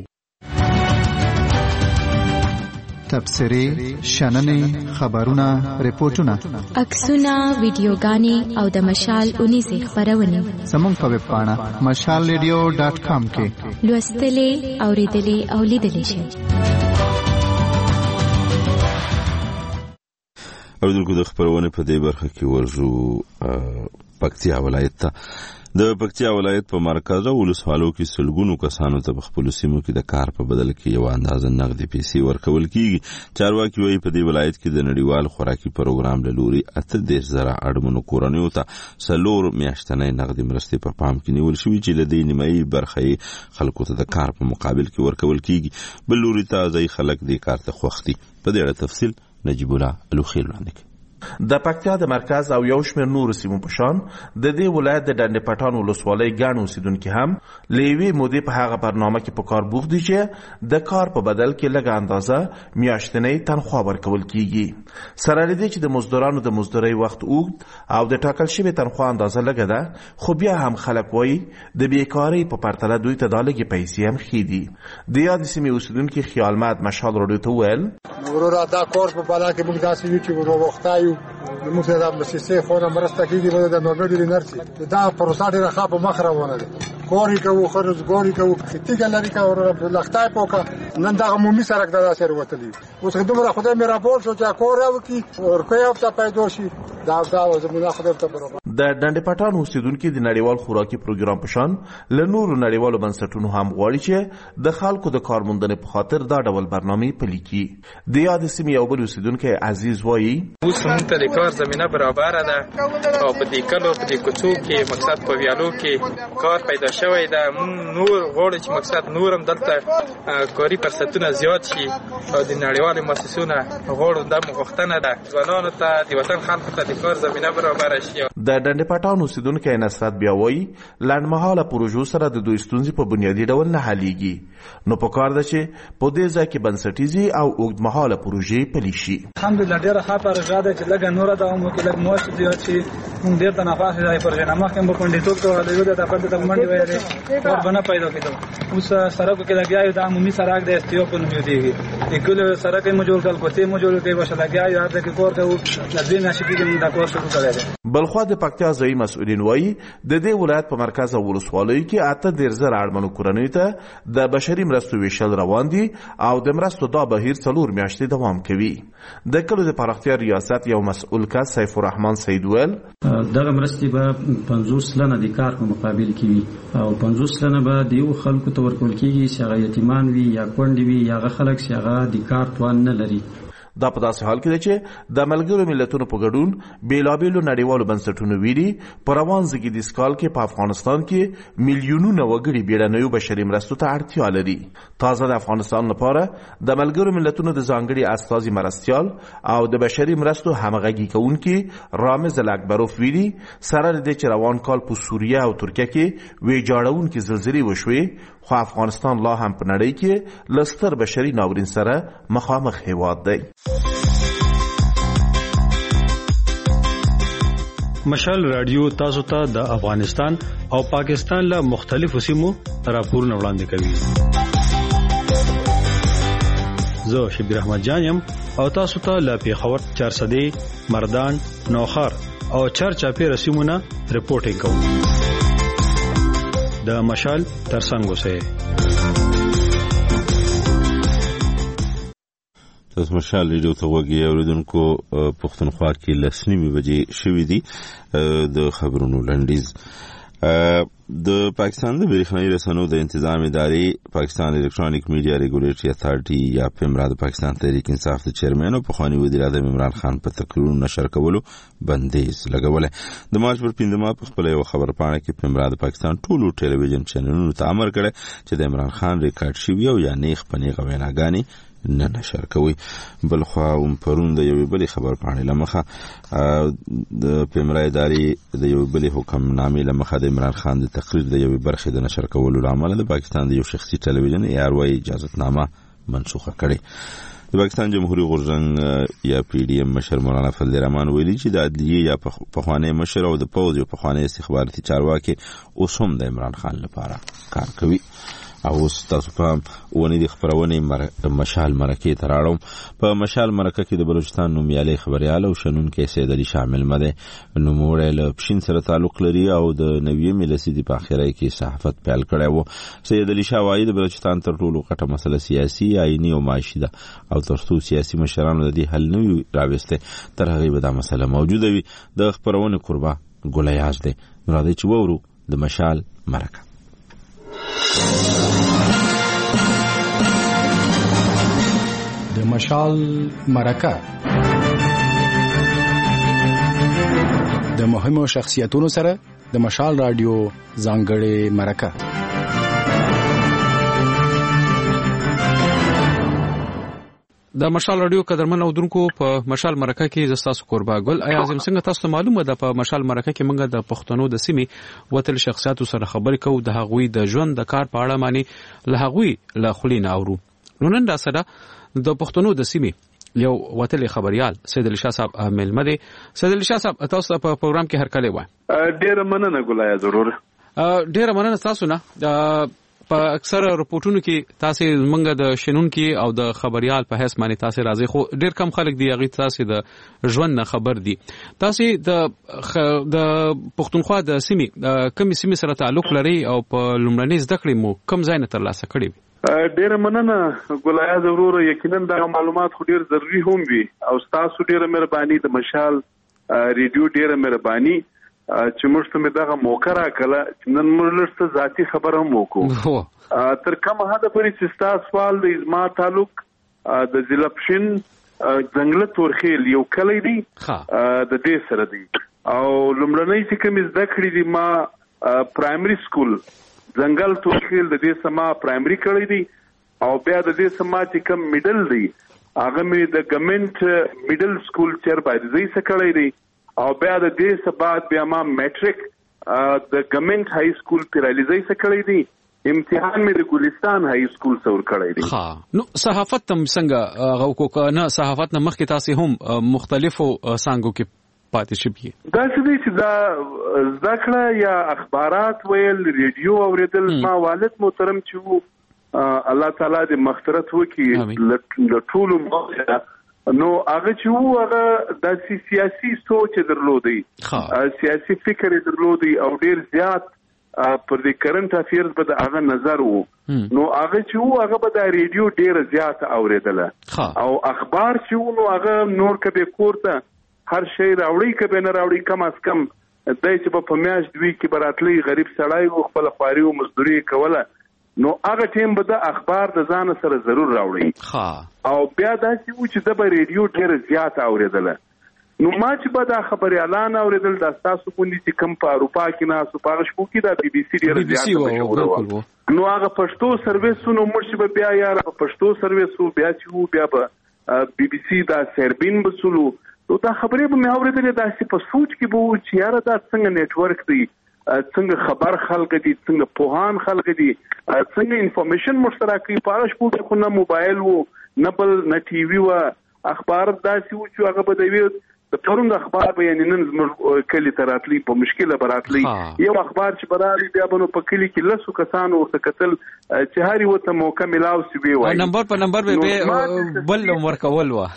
تبصرې، شننې، خبرونه، ریپورتونه، عکسونه، ویډیوګانې او د مشال اونیزې خپرونې زموږ په ویب پاڼه مشال ریډیو ډاټ کام کې لوستلې، اورېدلې او لیدلې شئ. اوریدونکو د خپرونې په دې برخه کې ورځو پکتیا ولایت ته. د پکتیا ولایت په مرکز او ولسوالو کې سلګونو کسانو ته په خپلو سیمو کې د کار په بدل کې یو اندازه نغدي پیسې ورکول کیږي. چارواکي وایي په دې ولایت کې د نړیوال خوراکي پروګرام له لوري اته دېرش زره اړمنو کورنیو ته څلور میاشتنۍ نغدي مرستې په پام کې نیول شوي چې له دې نیمایي برخه یې خلکو ته د کار په مقابل کې ورکول کیږي. بل لوري ته ځایي خلک دې کار ته خوښ دي. په دې اړه تفصیل نجیب الله الوخیل وړاندې کوي. د پکتیا د مرکز او یو شمېر نورو سیمو په شان د دې ولایت د ډنډ پټان ولسوالۍ ګڼ اوسېدونکي هم له یوې مودې په هغه برنامه کې په کار بوخت دي چې د کار په بدل کې لږه اندازه میاشتنۍ تنخوا ورکول کیږي. سره له دې چې د مزدورانو د مزدورۍ وخت اوږد او د ټاکل شوې تنخوا اندازه لږه ده، خو بیا هم خلک وایي د بیکارۍ په پرتله دوی ته دا لږې پیسې هم ښې دي. د یادې سیمې اوسېدونکي خیالمد مشال راډیو ته وویل وروره دا کور په بالا کې موږ داسې یو چې وروختایو موږ ته د مسیسې خونه مرسته کېږي بل د نورمالي نرسي دا پروسه ډېره ښه په مخ روانه ده. کورې کوو خرج ګورې کوو تیګه لري که لختای پوکه نن دغه عمومي سړک د داسې وتلی اوس دومره خدای مې راپور شو چې کور راوکړي ورکوی هفته پیدا شي دا دا زمونه خدای ته برابر. د ډنډ پټان اوسېدونکي د نړیوال خوراکي پروګرام په شان له نورو نړیوالو بنسټونو هم غواړي چې د خلکو د کارموندنې په خاطر دا ډول برنامې پلي کړي. د یادې سیمې یو بل اوسېدونکی عزیز وایي اوس موږ ته د کار زمینه برابره ده او په دې کلو په دې کوڅو کې مقصد په ویالو کې کار پیدا شوی ده. موږ نور غواړو چې مقصد نورم دلته کاري فرصتونه زیات شي او د نړیوالو مؤسسونو غواړو دا غوښتنه ده ځوانانو ته د وطن خلکو ته د کار زمینه برابره شي. د ډنډ پټان اوسېدونکی نصرت بیا وایي لنډمهاله پروژو سره د دوی ستونزې په بنیادي ډول نه حلیږي، نو په کار ده چې په دې ځای کې بنسټیزې او اوږدمهاله پروژې پلي شي. الحمدلله ډېره ښه پروژه ده چې لږه نوره دوام وکړي، لږ معاش زیات شي. موږ ډېر تنفع اخلو د پروژې نه. مخکې به کونډېتوب کوله یو د دفعه ته منډې ویلې کار به نه پیدا کېدو. اوس سړکو کې لګیا یو د عمومي سړک د اس ټي او په نوم یادېږي. د کلو سړک یې مو جوړ کړل، کوڅې مو جوړ کړې، ورسره لګیا یو هر ځای کې کار کوو. د دې نشي کېږي موږ دا کار شروع کړی دی. بلخوا د پکتیا ځایي مسؤلین وایي د دې ولایت په مرکز او ولسوالیو کې اته دېرش زره اړمنو کورنیو ته د بشري مرستو ویشل روان دي او د مرستو دا بهیر څلور میاشتې دوام کوي. د کلو د پراختیا ریاست یو مسؤل کس سیف الرحمن سید ویل دغه مرستې به پنځوس سلنه د کار په مقابل کې وي او پنځوس سلنه به د یو خلکو ته ورکول کېږي چې هغه یتیمان وي یا کونډې وي یا هغه خلک چې هغه د کار توان نه لري. دا په داسې حال کې ده چې د ملګرو ملتونو په ګډون بیلابیلو نړیوالو بنسټونو ویلي په روان زېږدیز کال کې په افغانستان کې میلیونونه وګړي بیړنیو بشري مرستو ته اړتیا لري. تازه د افغانستان لپاره د ملګرو ملتونو د ځانګړي استازي مرستیال او د بشري مرستو همغږي کوونکي رامز الاکبروف ویلي سره د دې چې روان کال په سوریه او ترکیه کې ویجاړونکې زلزلې وشوې، خو افغانستان لا هم په نړۍ کې له ستر بشري ناورین سره مخامخ هیواد دی. مشال رادیو تاسو ته د افغانستان او پاکستان له مختلفو سیمو راپورونه وړاندې کوي. زه شبیر احمد جان یم او تاسو ته له پیښور، چارسدې، مردان، نوخار او چارچاپی رسیمونه رپورټینګ کوم. د مشال ترڅنګ اوسئ. تاسو مشال ریډیو ته وګورئ. اوریدونکو پښتونخوا کې لسنیمې بجې شوې دي. د خبرونو لنډیز. د پاکستان د بریښنايي رسنیو د انتظام ادارې پاکستان الکترونیک میډیا ریګولیټري اتھارټي یا پیمرا د پاکستان تحریک انصاف د چیرمن او پخوانی وزیر اعظم عمران خان په تقریرونو نشر کولو بندیز لګولې. د مارچ پر پنځمه په خپل یو خبرپاڼه کې پیمرا د پاکستان ټولو ټلویزیون چینلونو ته امر کړی چې د عمران خان ریکارډ شوی او یا نیغ پنیغه ویناګانی نه نشر کوي. بل خو هم پرون د یوې بلې خبرپاڼې له مخه د پیمرا ادارې د یوې بلې حکمنامې له مخه د عمران خان د تقریر د یوې برخې د نشر کولو له امله د پاکستان د یو شخصي ټلویزیون ای آر واي اجازتنامه منسوخه کړې. د پاکستان جمهوریت غورځنګ یا پی ډی ایم مشر مولانا فضل الرحمن ویلي چې د عدلیې یا پخوانی مشر او د پوځ یو پخوانی استخباراتي چارواکي اوس هم د عمران خان لپاره کار کوي. او اوس تاسو په ونې د خبرونې مشال مرکې ته راړم. په مشال مرکه کې د بلوچستان نومیالی خبریال او شنونکی سید علي شامل مده. نوموړی له پښین سره تعلق لري او د نویمې لسیدي په اخره کې صحافت پیل کړی و. سید علي شاه وایي د بلوچستان تر ټولو غټه مسله سیاسي، آئینی او معاشي ده او تر څو سیاسي مشرانو د دې حل نه وي راوسته تر هغې به دا مسله موجوده وي. د خبرونې قربا ګلیاز دی. راځئ چې وورو د مشال مرکه. د مشال مرکه د مهمو شخصیتونو سره د مشال رادیو ځانګړې مرکه. د مشال رادیو قدرمن اودونکو په مشال مرکه کې زستاسو قربا ګل ایا اعظم څنګه تاسو معلومه ده په مشال مرکه کې موږ د پښتنو د سیمې وتل شخصیتو سره خبرې کوو، د هغوی د ژوند د کار په اړه معنی له هغوی له خلینو اورو. نو نن دا سره د پښتنو د سیمې یو وتل خبريال سید علي شاه صاحب ملمه دي. سید علي شاه صاحب تاسو په پروګرام کې هر کله وای. ډیر مننه ګلای ضرور. ډیر مننه تاسو نه. په اکثر رپورټونو کې تاسو منګه د شنونکو او د خبريال په حیث باندې تاسو راځي، خو ډیر کم خلک دی هغه تاسو د ژوند نه خبر دي. تاسو د د پښتونخوا د سیمې کوم سیمې سره تعلق لري او په لومړنۍ زده کړې مو کوم ځای نه ترلاسه کړی؟ ډیر مننه ګلای ضرور. یقینا دا معلومات خو ډیر ضروری هم وي او تاسو ډیر مهرباني د مشال ریډیو ډیر مهرباني چې موږ ته دغه موقع راکړه چې نن موږ لږ ذاتي خبر هم وکړو. تر کومه حده پورې چې تاسو سوال د ازما تعلق د ضلع پښین ځنګله تورخیل یو کلی دی د دې سره دی او لومړنۍ چې کوم زده کړې دي ما پرایمري سکول ځنګل تورخیل د دې سما پرایمري کړی دی او بیا د دې سما چې کوم میډل دی هغه مې د ګورنمنت میډل سکول چیر باندې ځای څخه کړی دی او بیا د دې سبات بیا ما میټریک د ګورنمنت های سکول پیرالیزي څخه کړی دی. امتحان مې د ګلستان های سکول څخه کړی دی. ها نو صحافت تم څنګه غو کو نه صحافت نه مخکې تاسو هم مختلفو څنګهو کې پاتې شوی؟ دا څه چې دا ذکر یا اخبارات ویل ریډیو اوریدل ما والد محترم چې الله تعالی دې مغفرت وکړي ل ټولو موږ نو هغه چې وو هغه د سیاسي سوچ درلودي، سیاسي فکر درلودي او ډیر زیات پر دې کرنٹ افیرز به د هغه نظر وو. نو هغه چې وو هغه به د ریډیو ډیر زیات اوریدله او اخبار چې وو نو هغه نور کبه کوړه هر شی راوړي کبه نه راوړي کم از کم دای چې په میاش دوی کې براتلی غریب سړی او خپل خواري او مزدوري کوله نو هغه ټیم به د اخبار د ځان سره ضرور راوړي او بیا داسې و چې د به ریډیو ډېر زیات اورېدله. نو ما چې به دا خبرې اعلان اورېدل دا ستاسو غوندې چې کوم په اروپا کې ناستو په هغه شپو کې دا بي بي سي ډېره زیاته مشهوره وه. نو هغه پښتو سرویسونو موږ چې به بیا یاره په پښتو سرویسو بیا چې وو بیا به بي بي سي دا سیربین به سولو. نو دا خبرې به مې اورېدلې داسې په سوچ کې به وو چې یاره دا څنګه نیټورک دی، څنګه خبر خلک دي، څنګه پوهان خلک دي، څنګه انفارمیشن مشترک کوي. په هغه شپو کې خو نه موبایل و نه بل نه ټي وي وه، اخبار داسې و چې هغه به د یوې د پرون د اخبار به یعنې نن زموږ کلي ته راتلی په مشکله به راتلی یو اخبار چې به راغلی بیا به نو په کلي کې لسو کسانو ورته کتل چې هر یوه ته موقع میلاو سي ویې وایي نمبر په نمبر به بل ورکول وه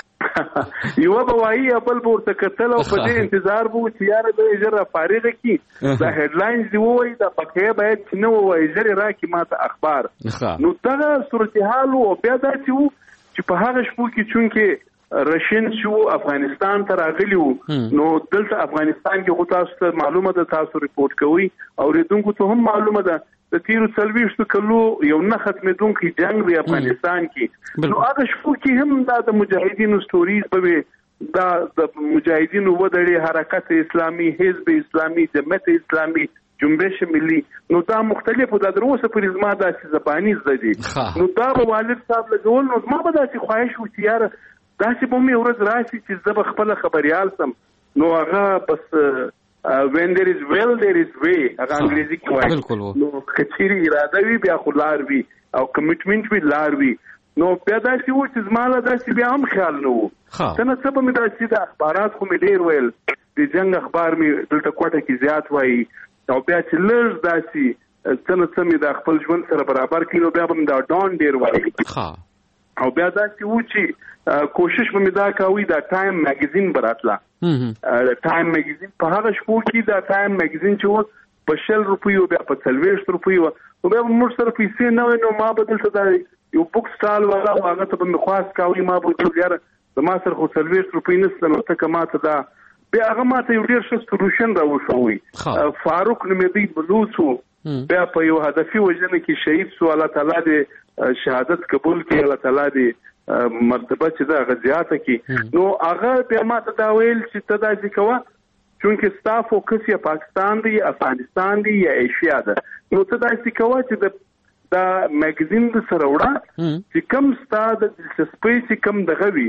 یوه به وایي یا بل به ورته کتل او په دې انتظار به و چې یاره به یې ژر رافارغه کړي دا هیډلاینز دې ووایي دا بقیه باید چې نه ووایي ژر یې راکړي ما ته اخبار. نو دغه صورتحال و او بیا داسې و چې په هغه شپو کې چونکې رشین شو افغانستان ته راغلی وو نو دلته افغانستان کې خو تاسو ته معلومه ده تاسو ریپورت کوئ او ریدونکو ته هم معلومه ده د تیرو څلوېښتو کلو یو نه ختمېدونکی جنګ دی افغانستان کې. نو هغه شپو کې هم دا د مجاهدینو ستوریز به وي، دا د مجاهدینو ودړې حرکت اسلامي، حزب اسلامي، جمعیت اسلامي، جنبش ملي، نو دا مختلفو دا در اوسه پورې زما داسې زباني زده دي. نو دا به والد صاحب لګول نو زما به داسې خواهش و چې یاره داسې به مې ورځ راشي چې زه به خپله خبریال سم. نو هغه بس when there is will there is way هغه انګریزي کې وایي. نو که چیرې اراده وي بیا خو لار وي او کمیټمنټ وي لار وي. نو بیا داسې و چې زما له داسې بیا هم خیال نه و څه نه څه به مې داسې د اخبارات خو مې ډېر ویل د جنګ اخبار مې دلته کوټه کې زیات وایي او بیا چې لږ داسې څه نه څه مې د خپل ژوند سره برابر کړي نو بیا به مې دا ډان ډېر وایي. او بیا داسې و چې کوشش به مې دا کوي دا ټایم میګزین به راتله. ټایم میګزین په هغه شپو کې دا ټایم میګزین چې و په شل روپیو بیا په څلوېښت روپیو نو بیا به موږ سره پیسې نه وای نو ما به دلته دا یو بک سټال والا و هغه ته به مې خواست کوي ما به ورته یاره زما سره خو څلوېښت روپۍ نشته نو ته که ما ته دا بیا هغه ما ته یو ډېر ښه سلوشن راوښوي. فاروق نومېدی بلوڅ و بیا په یو هدفي وژنه کې شهید سو، الله تعالی دې شهادت قبول کړي، الله تعالی دې مرتبه چې دا هغه زیاته کړي. نو هغه بیا ما ته دا ویل چې ته داسې کوه چونکې ستا فوکس یا پاکستان دی یا افغانستان دی یا ایشیا ده نو ته داسې کوه چې د دا میګزین د سره وړه چې کم ستا د دلچسپۍ چې کم دغه وي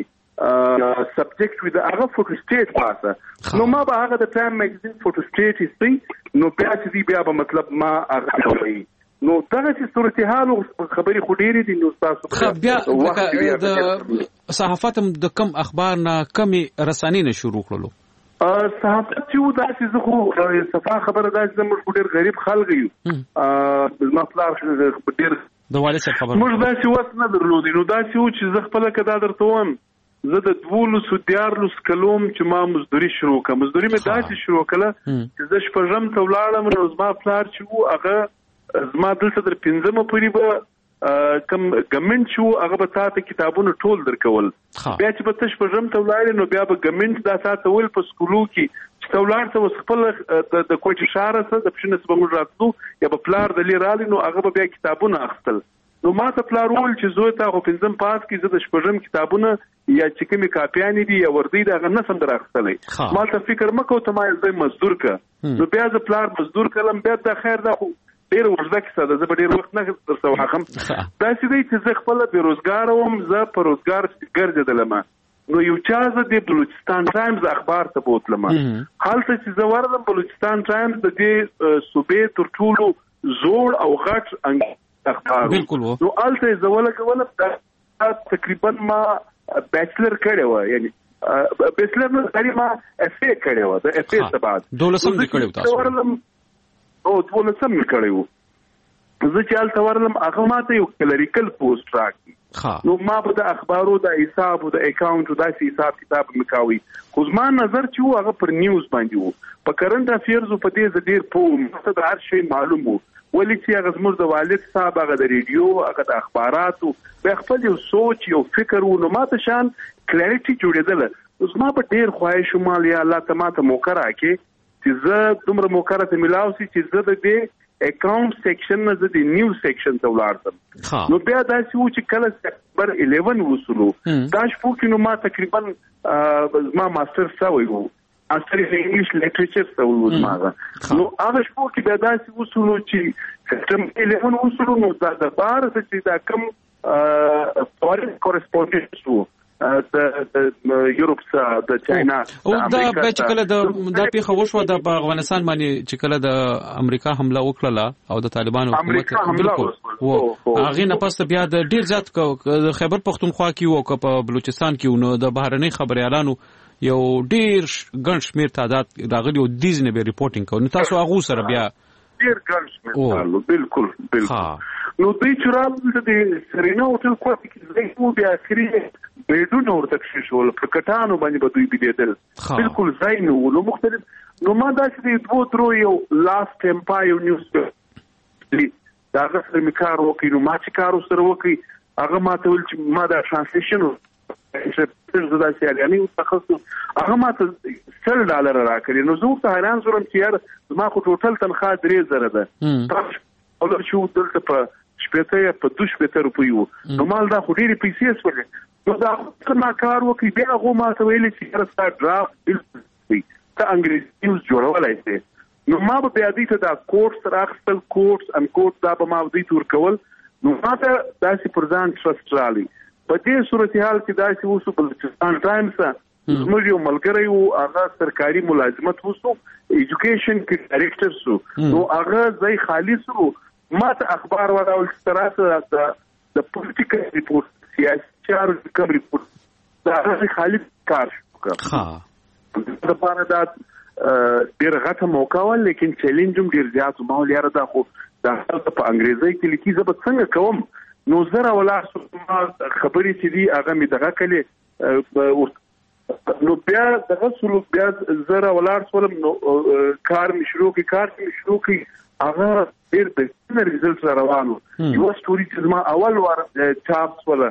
سبجیکټ وي د هغه فوټو سټیټ پاسه نو ما به هغه د ټایم میګزین فوټو سټیټ ایستئ نو بیا چې دی بیا به مطلب ما هغه کوي. نو دغه چې صورتحال خبرې خو ډېرې دي نو تاسو بیا د صحافت د کم اخبار نه کمې رسنۍ نه شروع کړلو صحافت چې و داسې زه خو صفا خبره دا چې موږ خو ډېر غریب خلک یو زما پلار ډېر د والد صاحب خبره موږ داسې وس نه درلودی نو داسې و چې زه خپله که دا درته وایم زه د دولسو دیارلس کلوم چې ما مزدوري شروع کړه مزدوري مې داسې شروع کړله چې زه شپږم ته ولاړم نو زما پلار چې و هغه زما دلته در پنځمه پورې به کوم ګمنټ چې و هغه به تا ته کتابونه ټول درکول بیا چې به ته شپږم ته ولاړې نو بیا به ګمنټ دا تا ته ویل په سکولو کې چې ته ولاړ ته اوس خپله د کوټې ښاره څه د پښې نه به موږ راتلو یا به پلار دلې رالي نو هغه به بیا کتابونه اخیستل نو ما ته پلار وویل چې زوی تا خو پنځم پاس کې زه د شپږم کتابونه یا چې کومې کاپیانې دي یا وردۍ د هغه نه سم در اخیستلی ما ته فکر مه کوه ته ما زوی مزدور که نو بیا زه پلار مزدور کړلم بیا دا خیر دا خو ډېر اوږده کیسه ده زه به ډېر وخت نه درته واخم داسې دی چې زه خپله بېروزګاره وم زه په روزګار ګرځېدلم نو یو چا زه د بلوچستان ټایمز اخبار ته بوتلم هلته چې زه ورغلم بلوچستان ټایمز د دې صوبې تر ټولو زوړ او غټ اخبار نو هلته یې زه ولګولم دا تقریبا ما بیچلر کړې وه یعنې بیچلر نه سړي ما اف اے کړې وه د اف اے څه بعد دولسم دې کړی و تاسو او دولسم مې کړی و زه چې هلته ورغلم هغه ما ته یو کلریکل پوسټ راکړي نو ما به د اخبارو د حساب او د اکاونټ داسې حساب کتاب مې کاوي خو زما نظر چې و هغه پر نیوز باندې و په کرنټ افیرزو په دې زه ډېر پوه وم ماته د هر شی معلوم و ولې چې هغه زموږ د والد صاحب هغه د ریډیو هغه د اخباراتو بیا خپل یو سوچ یو فکر و نو ما ته شان کلیرټي جوړېدله زما به ډېر خواهش وم یا الله ته ما ته موقع راکړې چې زه دومره موقع راته میلاو سي چې زه د دې اکاونټ سیکشن نه د نیو سیکشن ته ولاړم نو بیا دا چې و چې کله سپټمبر الیون وصولو دا شپو کې نو ما تقریبا ما ماستر سوی وو اصل انګلیش لټریچر سوي ماغه نو هغه شپو کې بیا دا چې وصولو چې سپټمبر الیون وصولو نو دا د بار چې دا کم فورن کورسپونډنټس وو د یورپ سره د چاینا او دا به چې کله د د پیښه وشو د افغانستان باندې چې کله د امریکا حمله وکړه او د طالبانو حکومت بالکل وو هغه نه پس بیا د ډیر زیات خیبر پختونخوا کې وو په بلوچستان کې نو د بهرنۍ خبريالانو یو ډیر ګڼ شمیر تعداد راغلی او دیزنه به ریپورتینګ کوي نو تاسو هغه سره بیا ډیر ګڼ شمیر بالکل بالکل نو دوی چرال د سرینا هوټل کوټ کې زه مو بیا اخري بیډونه ورته شول په کټانو باندې به دوی بيدل بالکل ځای نو نو مختلف نو ما دا چې دوه درو یو لاست امپایر نیوز دا غوښتل مې کار وکړم نو ما چې کار سره وکړ هغه ما ته ول چې ما دا ترانسلیشن چې زدا چې یعنی تخصص هغه ما ته سل ډالر راکړي نو زه ته حیران شوم چې یار ما خو ټوټل تنخواه درې زره ده او شو دلته په شپته په دوه شپته روپیو نو مال دا خو ډېری پیسې سولې نو دا څنګه کار وکړي بیا هغه ما ته ویل چې راستا ډرافټ بل ته انګریزي نیوز جوړولای شي نو ما به بیا دې ته دا کورس راخصل کورس ان کورس دا به ما دې تور کول نو ما ته داسې پرځان ټرست رالي په دې صورتحال کې داسې وسو بلوچستان ټایمز زموږ یو ملګری وو هغه سرکاري ملازمت وسو ایجوکیشن کې ډایریکټر سو نو هغه ځای خالی سو ما ته اخبار وراول ستراسه د پولیټیکل ریپورت سیاسي چارو کوم ریپورت دا هغه خالی کار وکړ ها د لپاره دا ډیر غټه موقع و لیکن چیلنج هم ډیر زیات و ما ولر دا خو دا په انګریزي کې لیکي زه به څنګه کوم نو زره ولا خبرې چې دی هغه می دغه کله نو بیا دغه سلوک بیا زره ولا سولم نو کار می شروع کی کار می شروع کی هغه ډیر د ریزلټ روانو یو ستوري چې ما اول وار چاپس ولا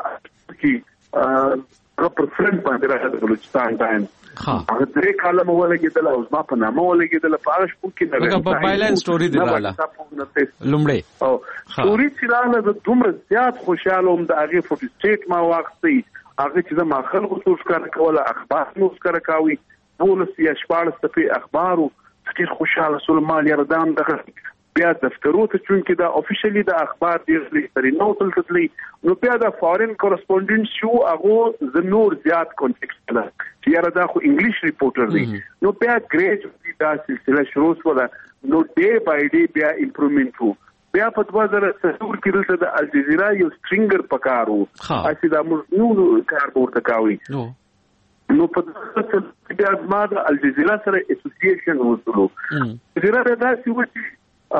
کې هغه پر فرند باندې راځي بلوچستان ټایم هغه درې کاله مو ولګیدل او ما په نامه ولګیدل په هغه شپو کې نه هغه بایلن ستوري دی لاله لومړی او ستوري چې لاله د دومره زیات خوشاله وم د هغه فوټو سټیټ ما واخستي هغه چې ما خلکو څو ښکار کوله اخبار نو ښکار کوي پولیس یا شپږ صفحې اخبارو ډیر خوشاله سول مال یردان دغه بیا دفترو ته چون کې دا افیشلی د اخبار ډیر لري نو تلتلی نو بیا د فورن کورسپونډنټ شو هغه د نور زیات کانټیکست له چې یاره دا خو انګلیش ریپورټر دی نو بیا ګریجویټلی دا سلسله شروع شوه نو ډے بای ډے بیا امپروومنت وو بیا په دوه زره څلور کې دلته د الجزیرا یو سټرینګر پکارو اسی دا موږ نو کار ورته کوي نو په دغه بیا ما د الجزیرا سره اسوسییشن وسلو الجزیرا دا چې و چې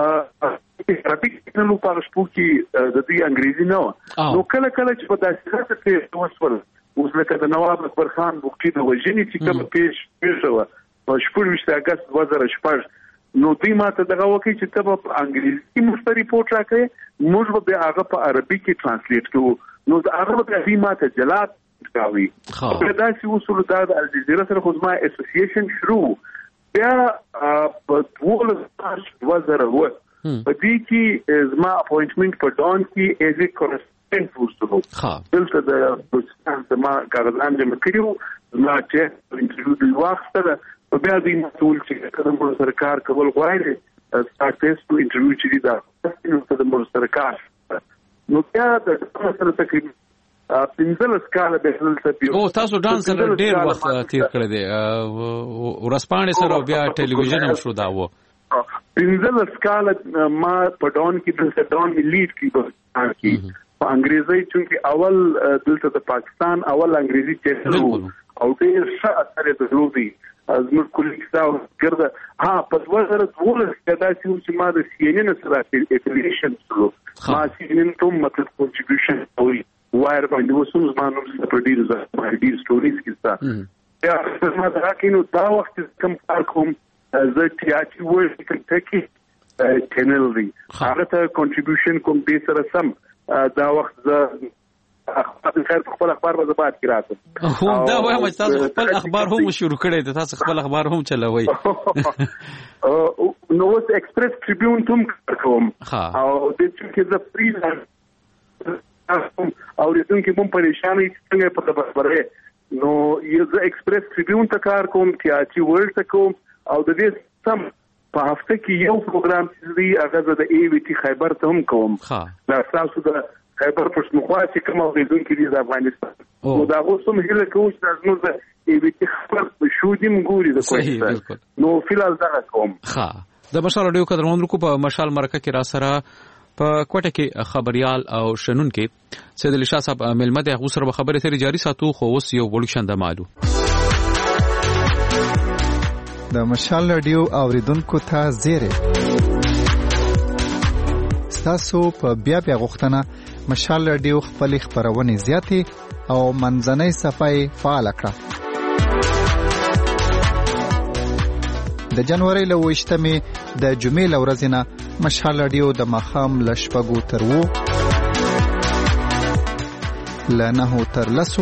ا ټاپک نو په شپو کې د دې انګریزي نو نو کله کله چې په داسې څه کې وسول اوس لکه د نواب اکبر خان بوکټي د وژنې چې کوم پیش پیش و په شپږ اگست دوه زره شپږ نو دوی ماته دغه وکړي چې ته په انګریزي مست ریپورت راکړې موږ به هغه په عربي کې ترانسلیټ کوو نو هغه به دوی ماته جلات کوي خو دا چې وصول د الجزیرا سره خو ما اسوسییشن شروع بیا په ټول دوه زره و په دې کې زما اپوینټمنت په ډان کې ایز ا کورسپونډنټ وصول دلته د پاکستان زما کارګران جمع کړیو ما چې انټرویو دی واخته په بیا دې مسول چې کوم سرکار کول غواړي سټاټس ټو انټرویو چې دا نو د مر سرکار نو بیا د سره تقریبا پنځلس کاله به دلته پیو او تاسو ډانس سره ډیر وخت تیر کړی دی ورسپانې سره بیا ټلویزیون هم شو دا و پنځلس کاله ما په ډان کې دلته ډان لیډ کی په انګریزي چې اول دلته د پاکستان اول انګریزي چینل او ډیر ښه اثر درلودي زموږ کولیګ تاو ګرځه ها په دوه زره دولس کې دا چې ما د سی ان ان سره افیلیشن سره ما سی ان ان ته مطلب کنټریبیوشن کوي وایر باندې وسوم زمانو په ډیر زه ډیر سټوریز کیسه یا ما دا کینو دا وخت کم کار کوم زه تیاتي ورک کنټکی چینل دی هغه ته کنټریبیوشن کوم دې سره سم دا وخت زه خیر خپل اخبار به زبات کې راځم هم دا وایم چې تاسو خپل اخبار هم شروع کړئ ته تاسو خپل اخبار هم چلوي نو اوس ایکسپریس ټریبیون تم کوم او د چې د فریلانس او دونکو مون پریشانی څنګه په خبره نو یو د ایکسپریس ټریبیون ته کار کوم چې ورلد ته کوم او د دې سم په هفته کې یو پروګرام چې هغه د ای وی ټی خیبر ته هم کوم دا تاسو د خیبر پښتونخوا چې کوم اوریدونکو دي د افغانستان نو دا اوس هم هله کوم چې تاسو د ای وی ټی خبر شو دي مګوري د کوم نو فلال دا کوم ها د مشال رادیو قدرمن کو په مشال مرکه کې را سره په کوټه کې خبريال او شنن کې سید علي شاه صاحب ملمد هغه سره خبرې ترې جاری ساتو خو اوس یو وړکشند مالو د مشال رادیو اوریدونکو ته زیره تاسو په بیا بیا غوښتنه مشال رادیو خپل خبرونه زیاتې او منځنۍ صفای فعال کړه د جنوري له وشتمه د جمعې لورزنه مشال رادیو د مخام لشپګو تر وو لنه تر لسو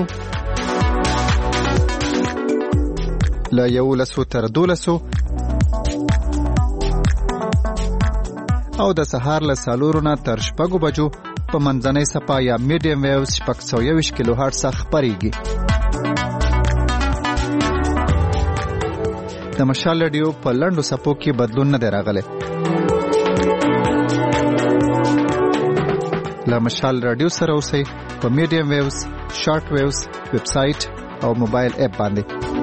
لا یو لسو تر دولسو او د سهار له سالورونه تر شپږو بجو په منځنۍ صفا یا میډیم ویوز شپږ سوه یوویشت کیلو هرټز خپرېږي د مشال رادیو په لنډو صفو کې بدلون نه دی راغلی له مشال رادیو سره اوسئ په میډیم ویوز شارټ ویوز ویب سایټ او موبایل اپ باندې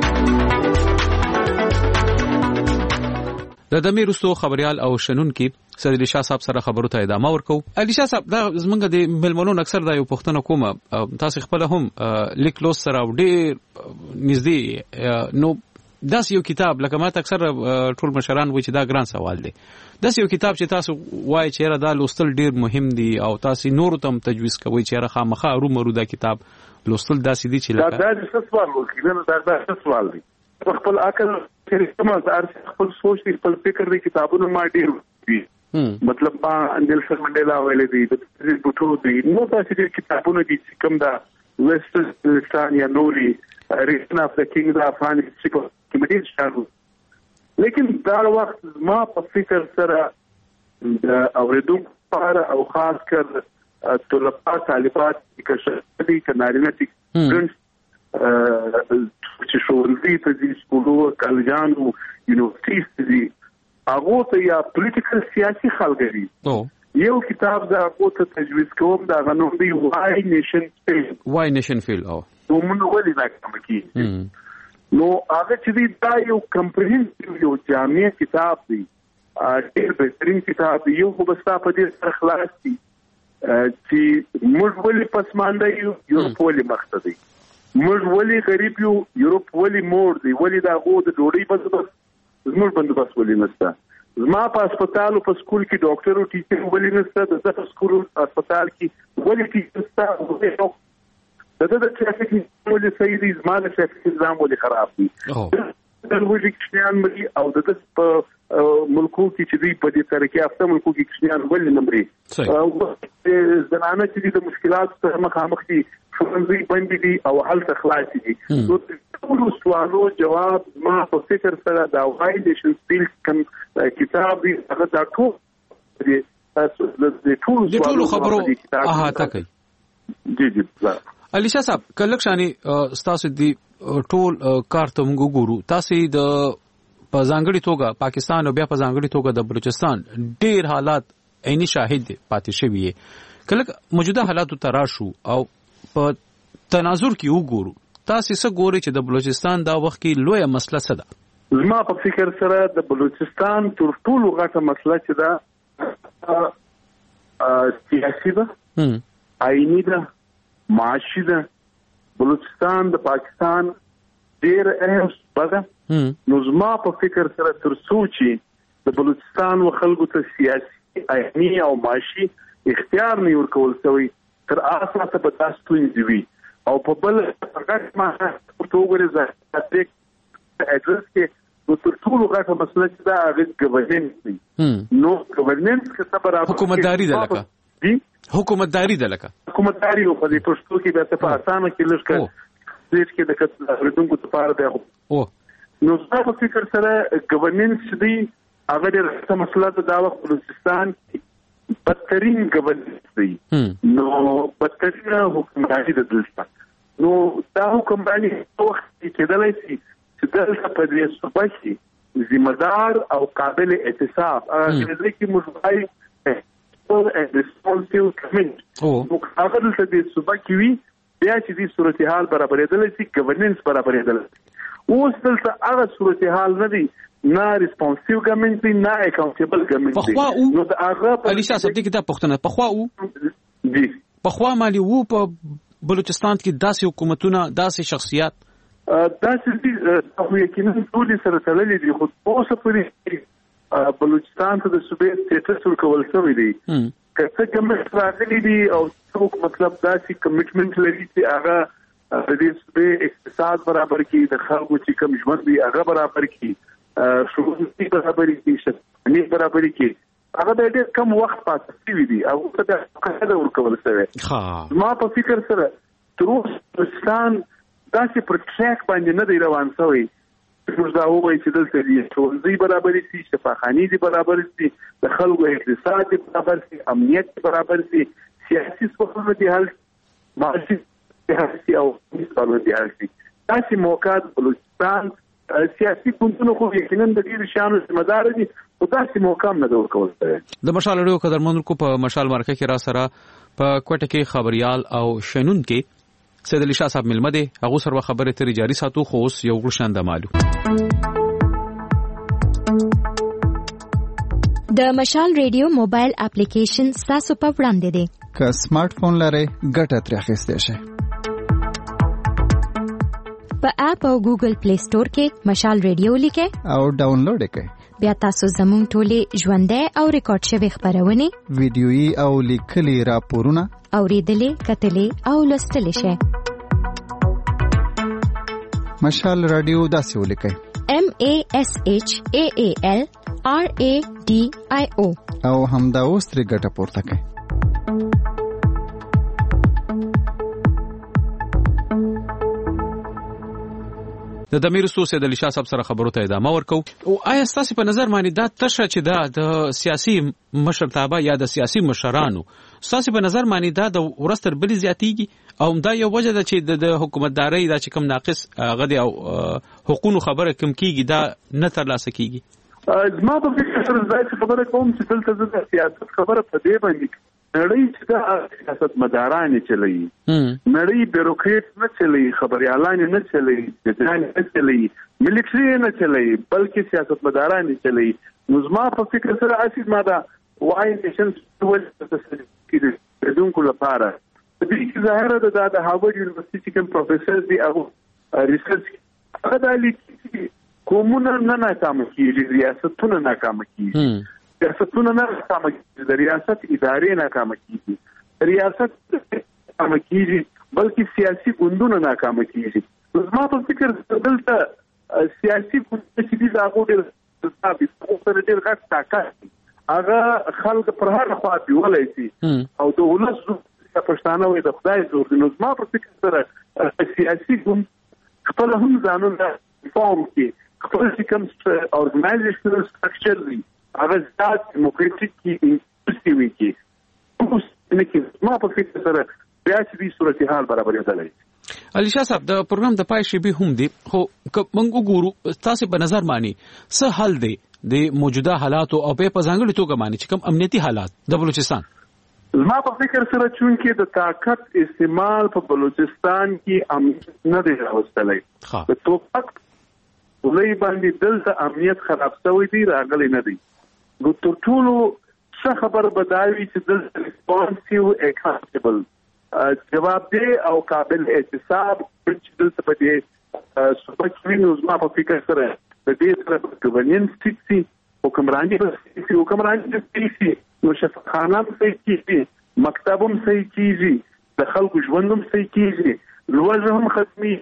د دمه رسو خبريال او شنن کې سید علي شاه صاحب سره خبرو ته ادامه ورکو. علي شاه صاحب دا زمونږ د ملمنو اکثر دا یو پښتنه کومه تاسو خپل هم لیک لوس سره ډېر نږدې نو داس یو کتاب لکه ماته اکثر ټول مشران وایي چې دا ګران سوال دی داس یو کتاب چې تاسو وایي چې را دا لوستل ډېر مهم دی او تاسو نور تم تجویز کوي چې را خامخا رومرو دا کتاب لوستل داسې دی چې دا دا څه سوال وکړي نه دا دا سوال دی خپل عقل چې کومه خپل سوچ دی خپل فکر دی کتابونه ما ډېر وی مطلب ما نیلسن منډیلا ویلې دی د بوټو دی نو تاسو دې کتابونه دي چې کوم دا ویسټرن یا نوري ریشن اف د کینګ دا افغاني چې کمیټي شارو لیکن دا وخت ما په فکر سره د اوریدونکو لپاره او خاص کر طلبه طالبات کې دي کنارینه چې چې شورلي ته دي سکولو کالجانو یونیورسيټي دي هغه ته یا پولیټیکل سیاسي خلګري یو کتاب دا هغه ته تجویز کوم دا غنوم دی وای نیشن فیل وای نیشن فیل او موږ ولې دا کوم کی نو هغه چې دا یو کمپریهنسیو یو جامع کتاب دی ډېر بهترین کتاب دی یو خو بستا په دې سره خلاص دي چې موږ ولې پسمانده یو یورپ ولې مخته دی موږ ولې غریب یو یورپ ولې مور دی ولې دا غو د ډوډۍ بندوبست زموږ بندوبست ولې نشته زما په هسپتال او په سکول کې ډاکټر او ټیچر ولې نشته د زه په سکول او هسپتال کې ولې ټیچر نشته دغه د ټرافیک ولې صحیح دي زما د ټرافیک نظام ولې خراب دي د وګړي کښنیان ملي او د په ملکو کې چې دی په دې ترکیه افته ملکو کې کښنیان ولې نمرې زنانه چې د مشکلات سره مخامخ دي ښوونځي بند دي او حل تخلاص دي نو ټول سوالو جواب ما په فکر سره دا وای نیشن فیل کوم کتاب دی هغه دا ټول دی تاسو د ټول خبرو احاطه کوي جی جی علي شاه صاحب کله شانی تاسو دی ټول کار ته موږ ګورو تاسو د په ځانګړي توګه پاکستان او بیا په ځانګړي توګه د بلوچستان ډیر حالات عیني شاهد پاتې شوی کله موجوده حالاتو تراشو او په تناظر کې وګورو تاسو څه ګوري چې د بلوچستان دا وخت کې لویه مسله څه ده زما په فکر سره د بلوچستان تر ټولو غټه مسله چې ده سیاسي ده آئینی ده معاشي ده بلوچستان د پاکستان ډیر اهم بده نو زما په فکر سره تر سوچي د بلوچستان و خلکو ته سیاسي آئینی او معاشي اختیار نه ورکول شوی تر اساسه په تاسو دی او په بل هغه ما ورته وګورئ چې اډرس کې نو تر ټولو غټه مسله چې دا هغه ګورننس دی نو ګورننس کې څه برابر حکومتداري ده لکه دي حکومتداري ده لکه حکومتداري په دې پښتو کې به په اسانه کې لږ کړ دې کې د کتابونکو لپاره دی او نو زه په فکر سره ګورننس دی هغه د رسمي مسله د داوا بلوچستان بدترین ګورننس دی نو بدترین حکومتداري د دلته نو دا حکومتداري وخت کې دلای شي چې دلته په دې صوبه کې ذمہ دار او قابل احتساب هغه کې مشوای and responsive commitment او هغه د دې صوبه کې وی بیا چې دې صورتحال برابرېدل شي ګورننس برابرېدل اوس دلته هغه صورتحال نه دی نه ریسپانسیو ګورنمنت دی نه اکاونټیبل ګورنمنت دی نو دا هغه علي شاه صاحب دې کتاب پښتنه پخوا وو جی پخوا مالي وو په بلوچستان کې داسې حکومتونه داسې شخصیات داسې دي خو یقینا ټول سره تړلې دي خو اوس په بلوچستان ته د صوبې سټیټس ورکول شوی دی که څه کمښت راغلی دی او څوک مطلب داسې کمیټمنټ لري چې هغه د دې صوبې اقتصاد برابر کړي د خلکو چې کوم ژوند دی هغه برابر کړي شغلي برابر کړي شتمني برابر کړي هغه د ډېر کم وخت پاتې شوی دی او څه د کله ورکول شوی ما په فکر سره تر اوسه بلوچستان داسې پر ټریک باندې نه دی روان شوی موږ دا وایو چې دلته دي ټولنې برابر شي شفاخاني دي برابر شي د خلکو اقتصاد دي برابر شي امنیت برابر شي سیاسي ستونزې دي حل معاشي سیاسي او اقتصادي دي حل شي تاسو موقع بلوچستان سیاسي ګوندونو خو یقینا د دې شانو ذمہ دار دي او تاسو موقع نه دا ورکول د مشال اړیو قدرمنو په مشال مرکه کې را سره په کوټه کې خبريال او شنون کې سید علي شاه صاحب ملمه دي هغه سره خبره تر جاری ساتو خو اوس یو غشنده مالو د مشال ریډیو موبایل اپلیکیشن تاسو په وړاندې دي که سمارټ فون لرئ ګټه ترې اخیستئ شئ په اپ او ګوګل پلی سٹور کې مشال ریډیو لیکئ او ډاونلوډ کړئ بیا تاسو زموږ ټولې ژوندۍ او ریکارډ شوی خبرونه ویډیويي او لیکلي راپورونه اوریدلې کتلې او لوستلې شئ مشال رادیو داسې ولیکئ M A S H A A L R A D I O او همدا اوس ترې ګټه پورته کړئ د دمیر سو سید علي شاه صاحب سره خبرو ته ادامه ورکو او آیا ستاسو په نظر باندې دا تشه چې دا د سیاسي مشرتابه یا د سیاسي مشرانو ستاسو په نظر باندې دا د ورستر بلی زیاتیږي او دا یو وجه ده چې د حکومتداري دا چې کم ناقص غدي او حقوقو خبره کم کیږي دا نه ترلاسه کیږي ما په فکر سره ځای خبره کوم چې دلته د سیاست خبره په دې باندې نړۍ چې دا سیاست مداران چلوي نړۍ بیروکریټ نه چلوي خبريالان نه چلوي ځان نه چلوي ملټري نه چلوي بلکې سیاست مداران چلوي نو زما په فکر سره اسید ما دا وای نیشن ټول څه د دونکو لپاره د دې ظاهره ده د هارورد یونیورسيټي کوم پروفیسور دی او ریسرچ هغه د لیکي کومونه نه ناکام کیږي ریاستونه ناکام کیږي ریاستونه نه ناکام کیږي د ریاست ادارې ناکام کیږي ریاست ناکام کیږي بلکې سیاسي ګوندونه ناکام کیږي زما په فکر دلته سیاسي ګوند چې دي هغه ډېر ثابت او سره ډېر غټ طاقت هغه خلک پر هر خوا دیولای شي او د ولس د پښتانه وي د خدای زور د نظم په فکر سره سیاسي ګوند خپل هم ځانونه فارم کې خپل کوم اورګنایزیشنل سټرکچر دی هغه ذات دیموکراتیک کې انټرسټیوي کې اوس نه کې ما په فکر سره بیا چې دې صورتحال برابرېدلی علي شاه صاحب د پروګرام د پای شی به هم دي خو موږ وګورو تاسو په نظر مانی څه حل دی د موجوده حالات او په ځانګړي توګه مانی چې کوم امنیتي حالات د بلوچستان ما په فکر سره چون کې د طاقت استعمال په بلوچستان کې امنیت نه دی راوستلی د توپک ولې باندې دلته امنیت خراب شوی دی راغلی نه دی نو تر ټولو څه خبر بداوي چې دلته ریسپانسیو اکاونټیبل جوابدeh او قابل احتساب چې دلته په دې صوبه کې نو زما په فکر سره د دې سره ګورننس سټي حکمرانی به سټي حکمرانی سټي نو شفاخانه به سټي مکتبم صحیح کیږي د خلکو ژوندم صحیح کیږي لوړ هم ختمي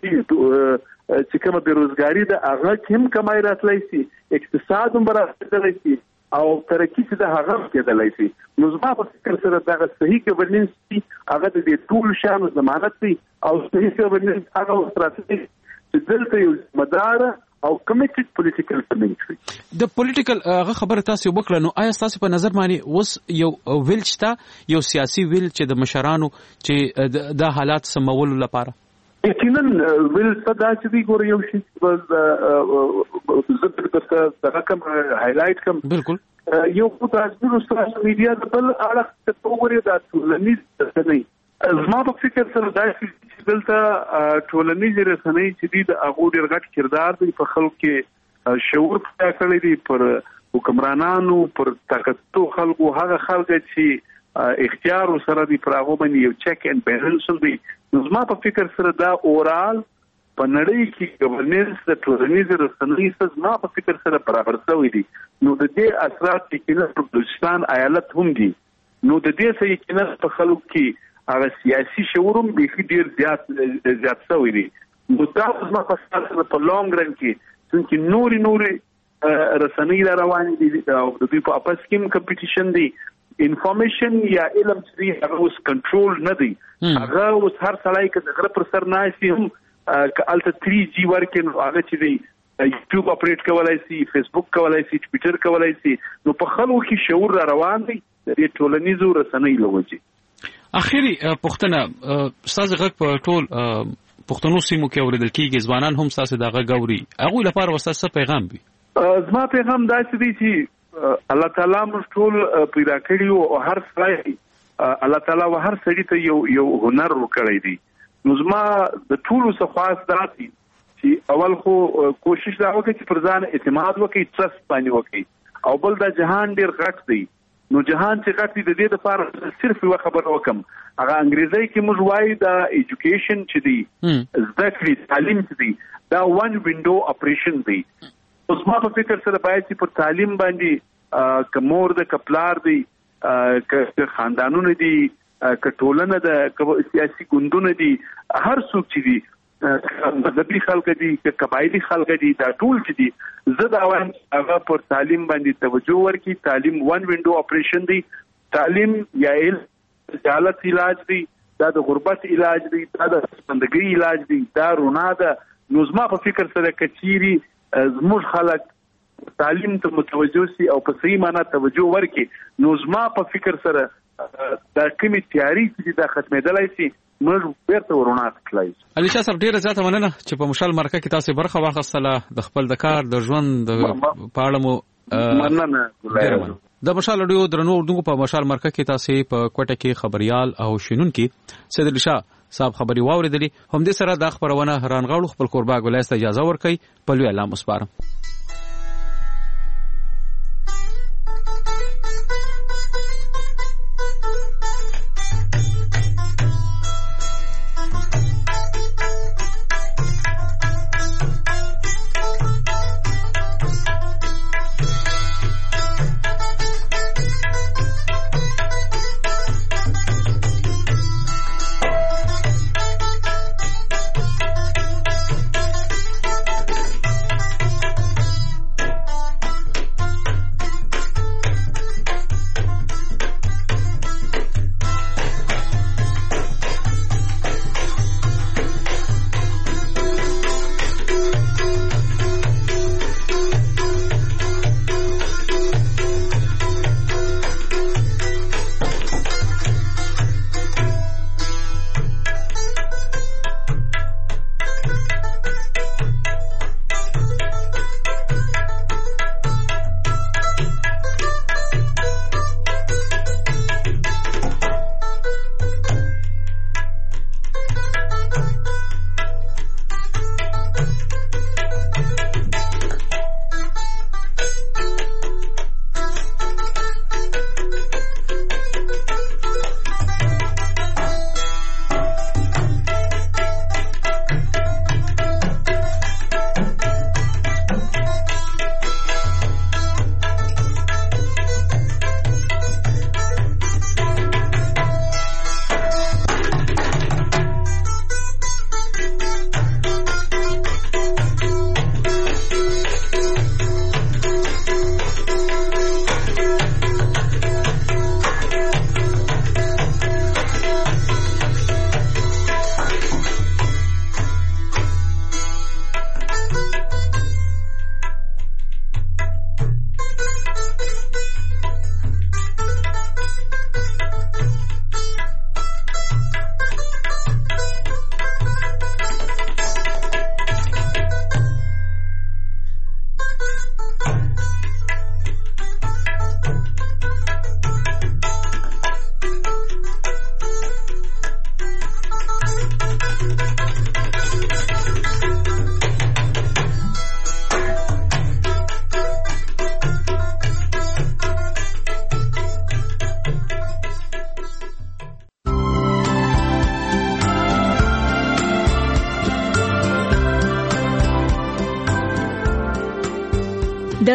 چې کومه بیروزګاری ده هغه هم کمای راتلای شي اقتصاد هم برابر شي او ترقی چې د هغه کېدلای شي. نو زما په فکر سره دغه صحیح ګورننس دی هغه د ټول شانو ضمانت دی او صحیح ګورننس هغه ستراتیژي چې دلته یو مدار او کمیټډ پولیټیکل کمیټ وي. د پولیټیکل هغه خبره تاسو وکړه نو آیا تاسو په نظر باندې اوس یو ویل شته یو سیاسي ویل چې د مشرانو چې د حالات سمولو لپاره؟ یقینا ویل صدا چې دی ګور یو شي د رقم هایلایټ کم بالکل یو په تاسو سوشل میډیا د بل اړه ته وګورئ دا ټولنیز رسنۍ زما په فکر سره دا چې دلته ټولنیز رسنۍ چې دی د هغه ډېر غټ کردار دی په خلکو کې شعور پیدا کړی دی پر حکمرانانو پر طاقتو خلکو هغه خلک چې اختیار سره دی پر هغه باندې یو چیک اینڈ بیلنس دی. نو زما په فکر سره دا اورال په نړۍ کې ګورننس د ټولنیز رسنۍ سره زما په فکر سره برابر شوی دی. نو د دې اثرات کې په بلوچستان ایالت هم دي. نو د دې سره کې په خلکو کې هغه سیاسي شعورم به ډیر زیات زیات شوی دی. نو دا زما په فکر سره په لونګ رن کې څنګه نوري نوري رسنۍ روان دي او د دې په اپس کې کمپټیشن دی. انفارمیشن یا علم چې هغه اوس کنټرول نه دی. هغه اوس هر سړی کې غره پر سر نه شي هم کالته تھری جی ورکه نو هغه چې دی یوټیوب اپریټ کولای شي فیسبوک کولای شي ټوئیټر کولای شي. نو په خلکو کې شعور را روان دی د ټولنیزو رسنۍ لوجي. اخیری پښتنه استاد غږ په ټول پښتنو سیمو کې اوریدل کیږي ځوانان هم تاسو دغه غوري هغه لپاره وساسه پیغام وي. زما پیغام دا چې دی چې الله تعالی موږ ټول پیدا کړیو او هر ځای الله تعالی و هر سړي ته یو یو هنر ورکړی دی. نو زما د ټول څه خاص دراتي چې اول خو کوشش دا وکړي چې پر ځان اعتماد وکړي ترست باندې وکړي او بل د جهان ډیر غټ دی. نو جهان چې غټ دی د دې لپاره صرف یو خبر وکم هغه انګریزي کې موږ وایي دا ایجوکیشن چې دی زده کړې تعلیم چې دی دا ون وینډو اپریشن دی. اوس ما په فکر سره باید چې پر تعلیم باندې کمور د کپلار دی ک خاندانونه دي ک ټولنه د سیاسي ګوندونه دي هر څوک چې دي مذهبي خلک دي ک قبایلی خلک دي دا ټول چې دي زه دا وایم هغه پر تعلیم باندې توجه ورکړي. تعلیم ون وینډو اپریشن دی. تعلیم یا جهالت علاج دی دا د غربت علاج دی دا د بندګۍ علاج دی دا رونا ده. نو زما په فکر سره کچيري زموږ خلک تعلیم ته متوجه سي او په صحیح معنا توجه ورکړي نو زما په فکر سره دا کومي تیاری چې دا ختمېدلای شي موږ بیرته ورونه تلای. علي شاه صاحب ډیره زیاته مننه چې په مشال مرکه کې تاسو برخه واخیستله د خپل د کار د ژوند په اړه مو مننه. د مشال اډیو درنو اردو په مشال مرکه کې تاسو په کوټه کې خبريال او شینون کې سید علي شاه صاحب خبري واوریدلې. هم دې سره د خبرونه رانغاړو خپل قربا ګولایسته اجازه ورکړي په لوی الله مسپارم.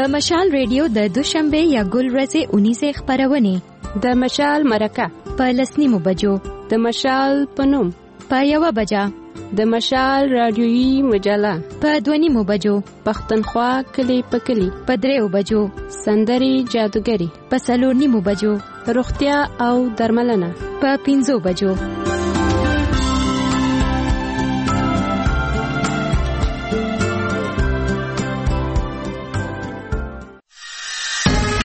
د مشال ریډیو د دوشنبه یا ګل ورځې اونیزه خبرونه د مشال مرکه په لسنیمو بجو د مشال پنوم په یوه بجه د مشال رادیویي مجله په دونیمو بجو پښتونخوا کلی په کلی په دریو بجو سندري جادوګری په څلور نیمو بجو روغتیا او درملنه په پنځو بجو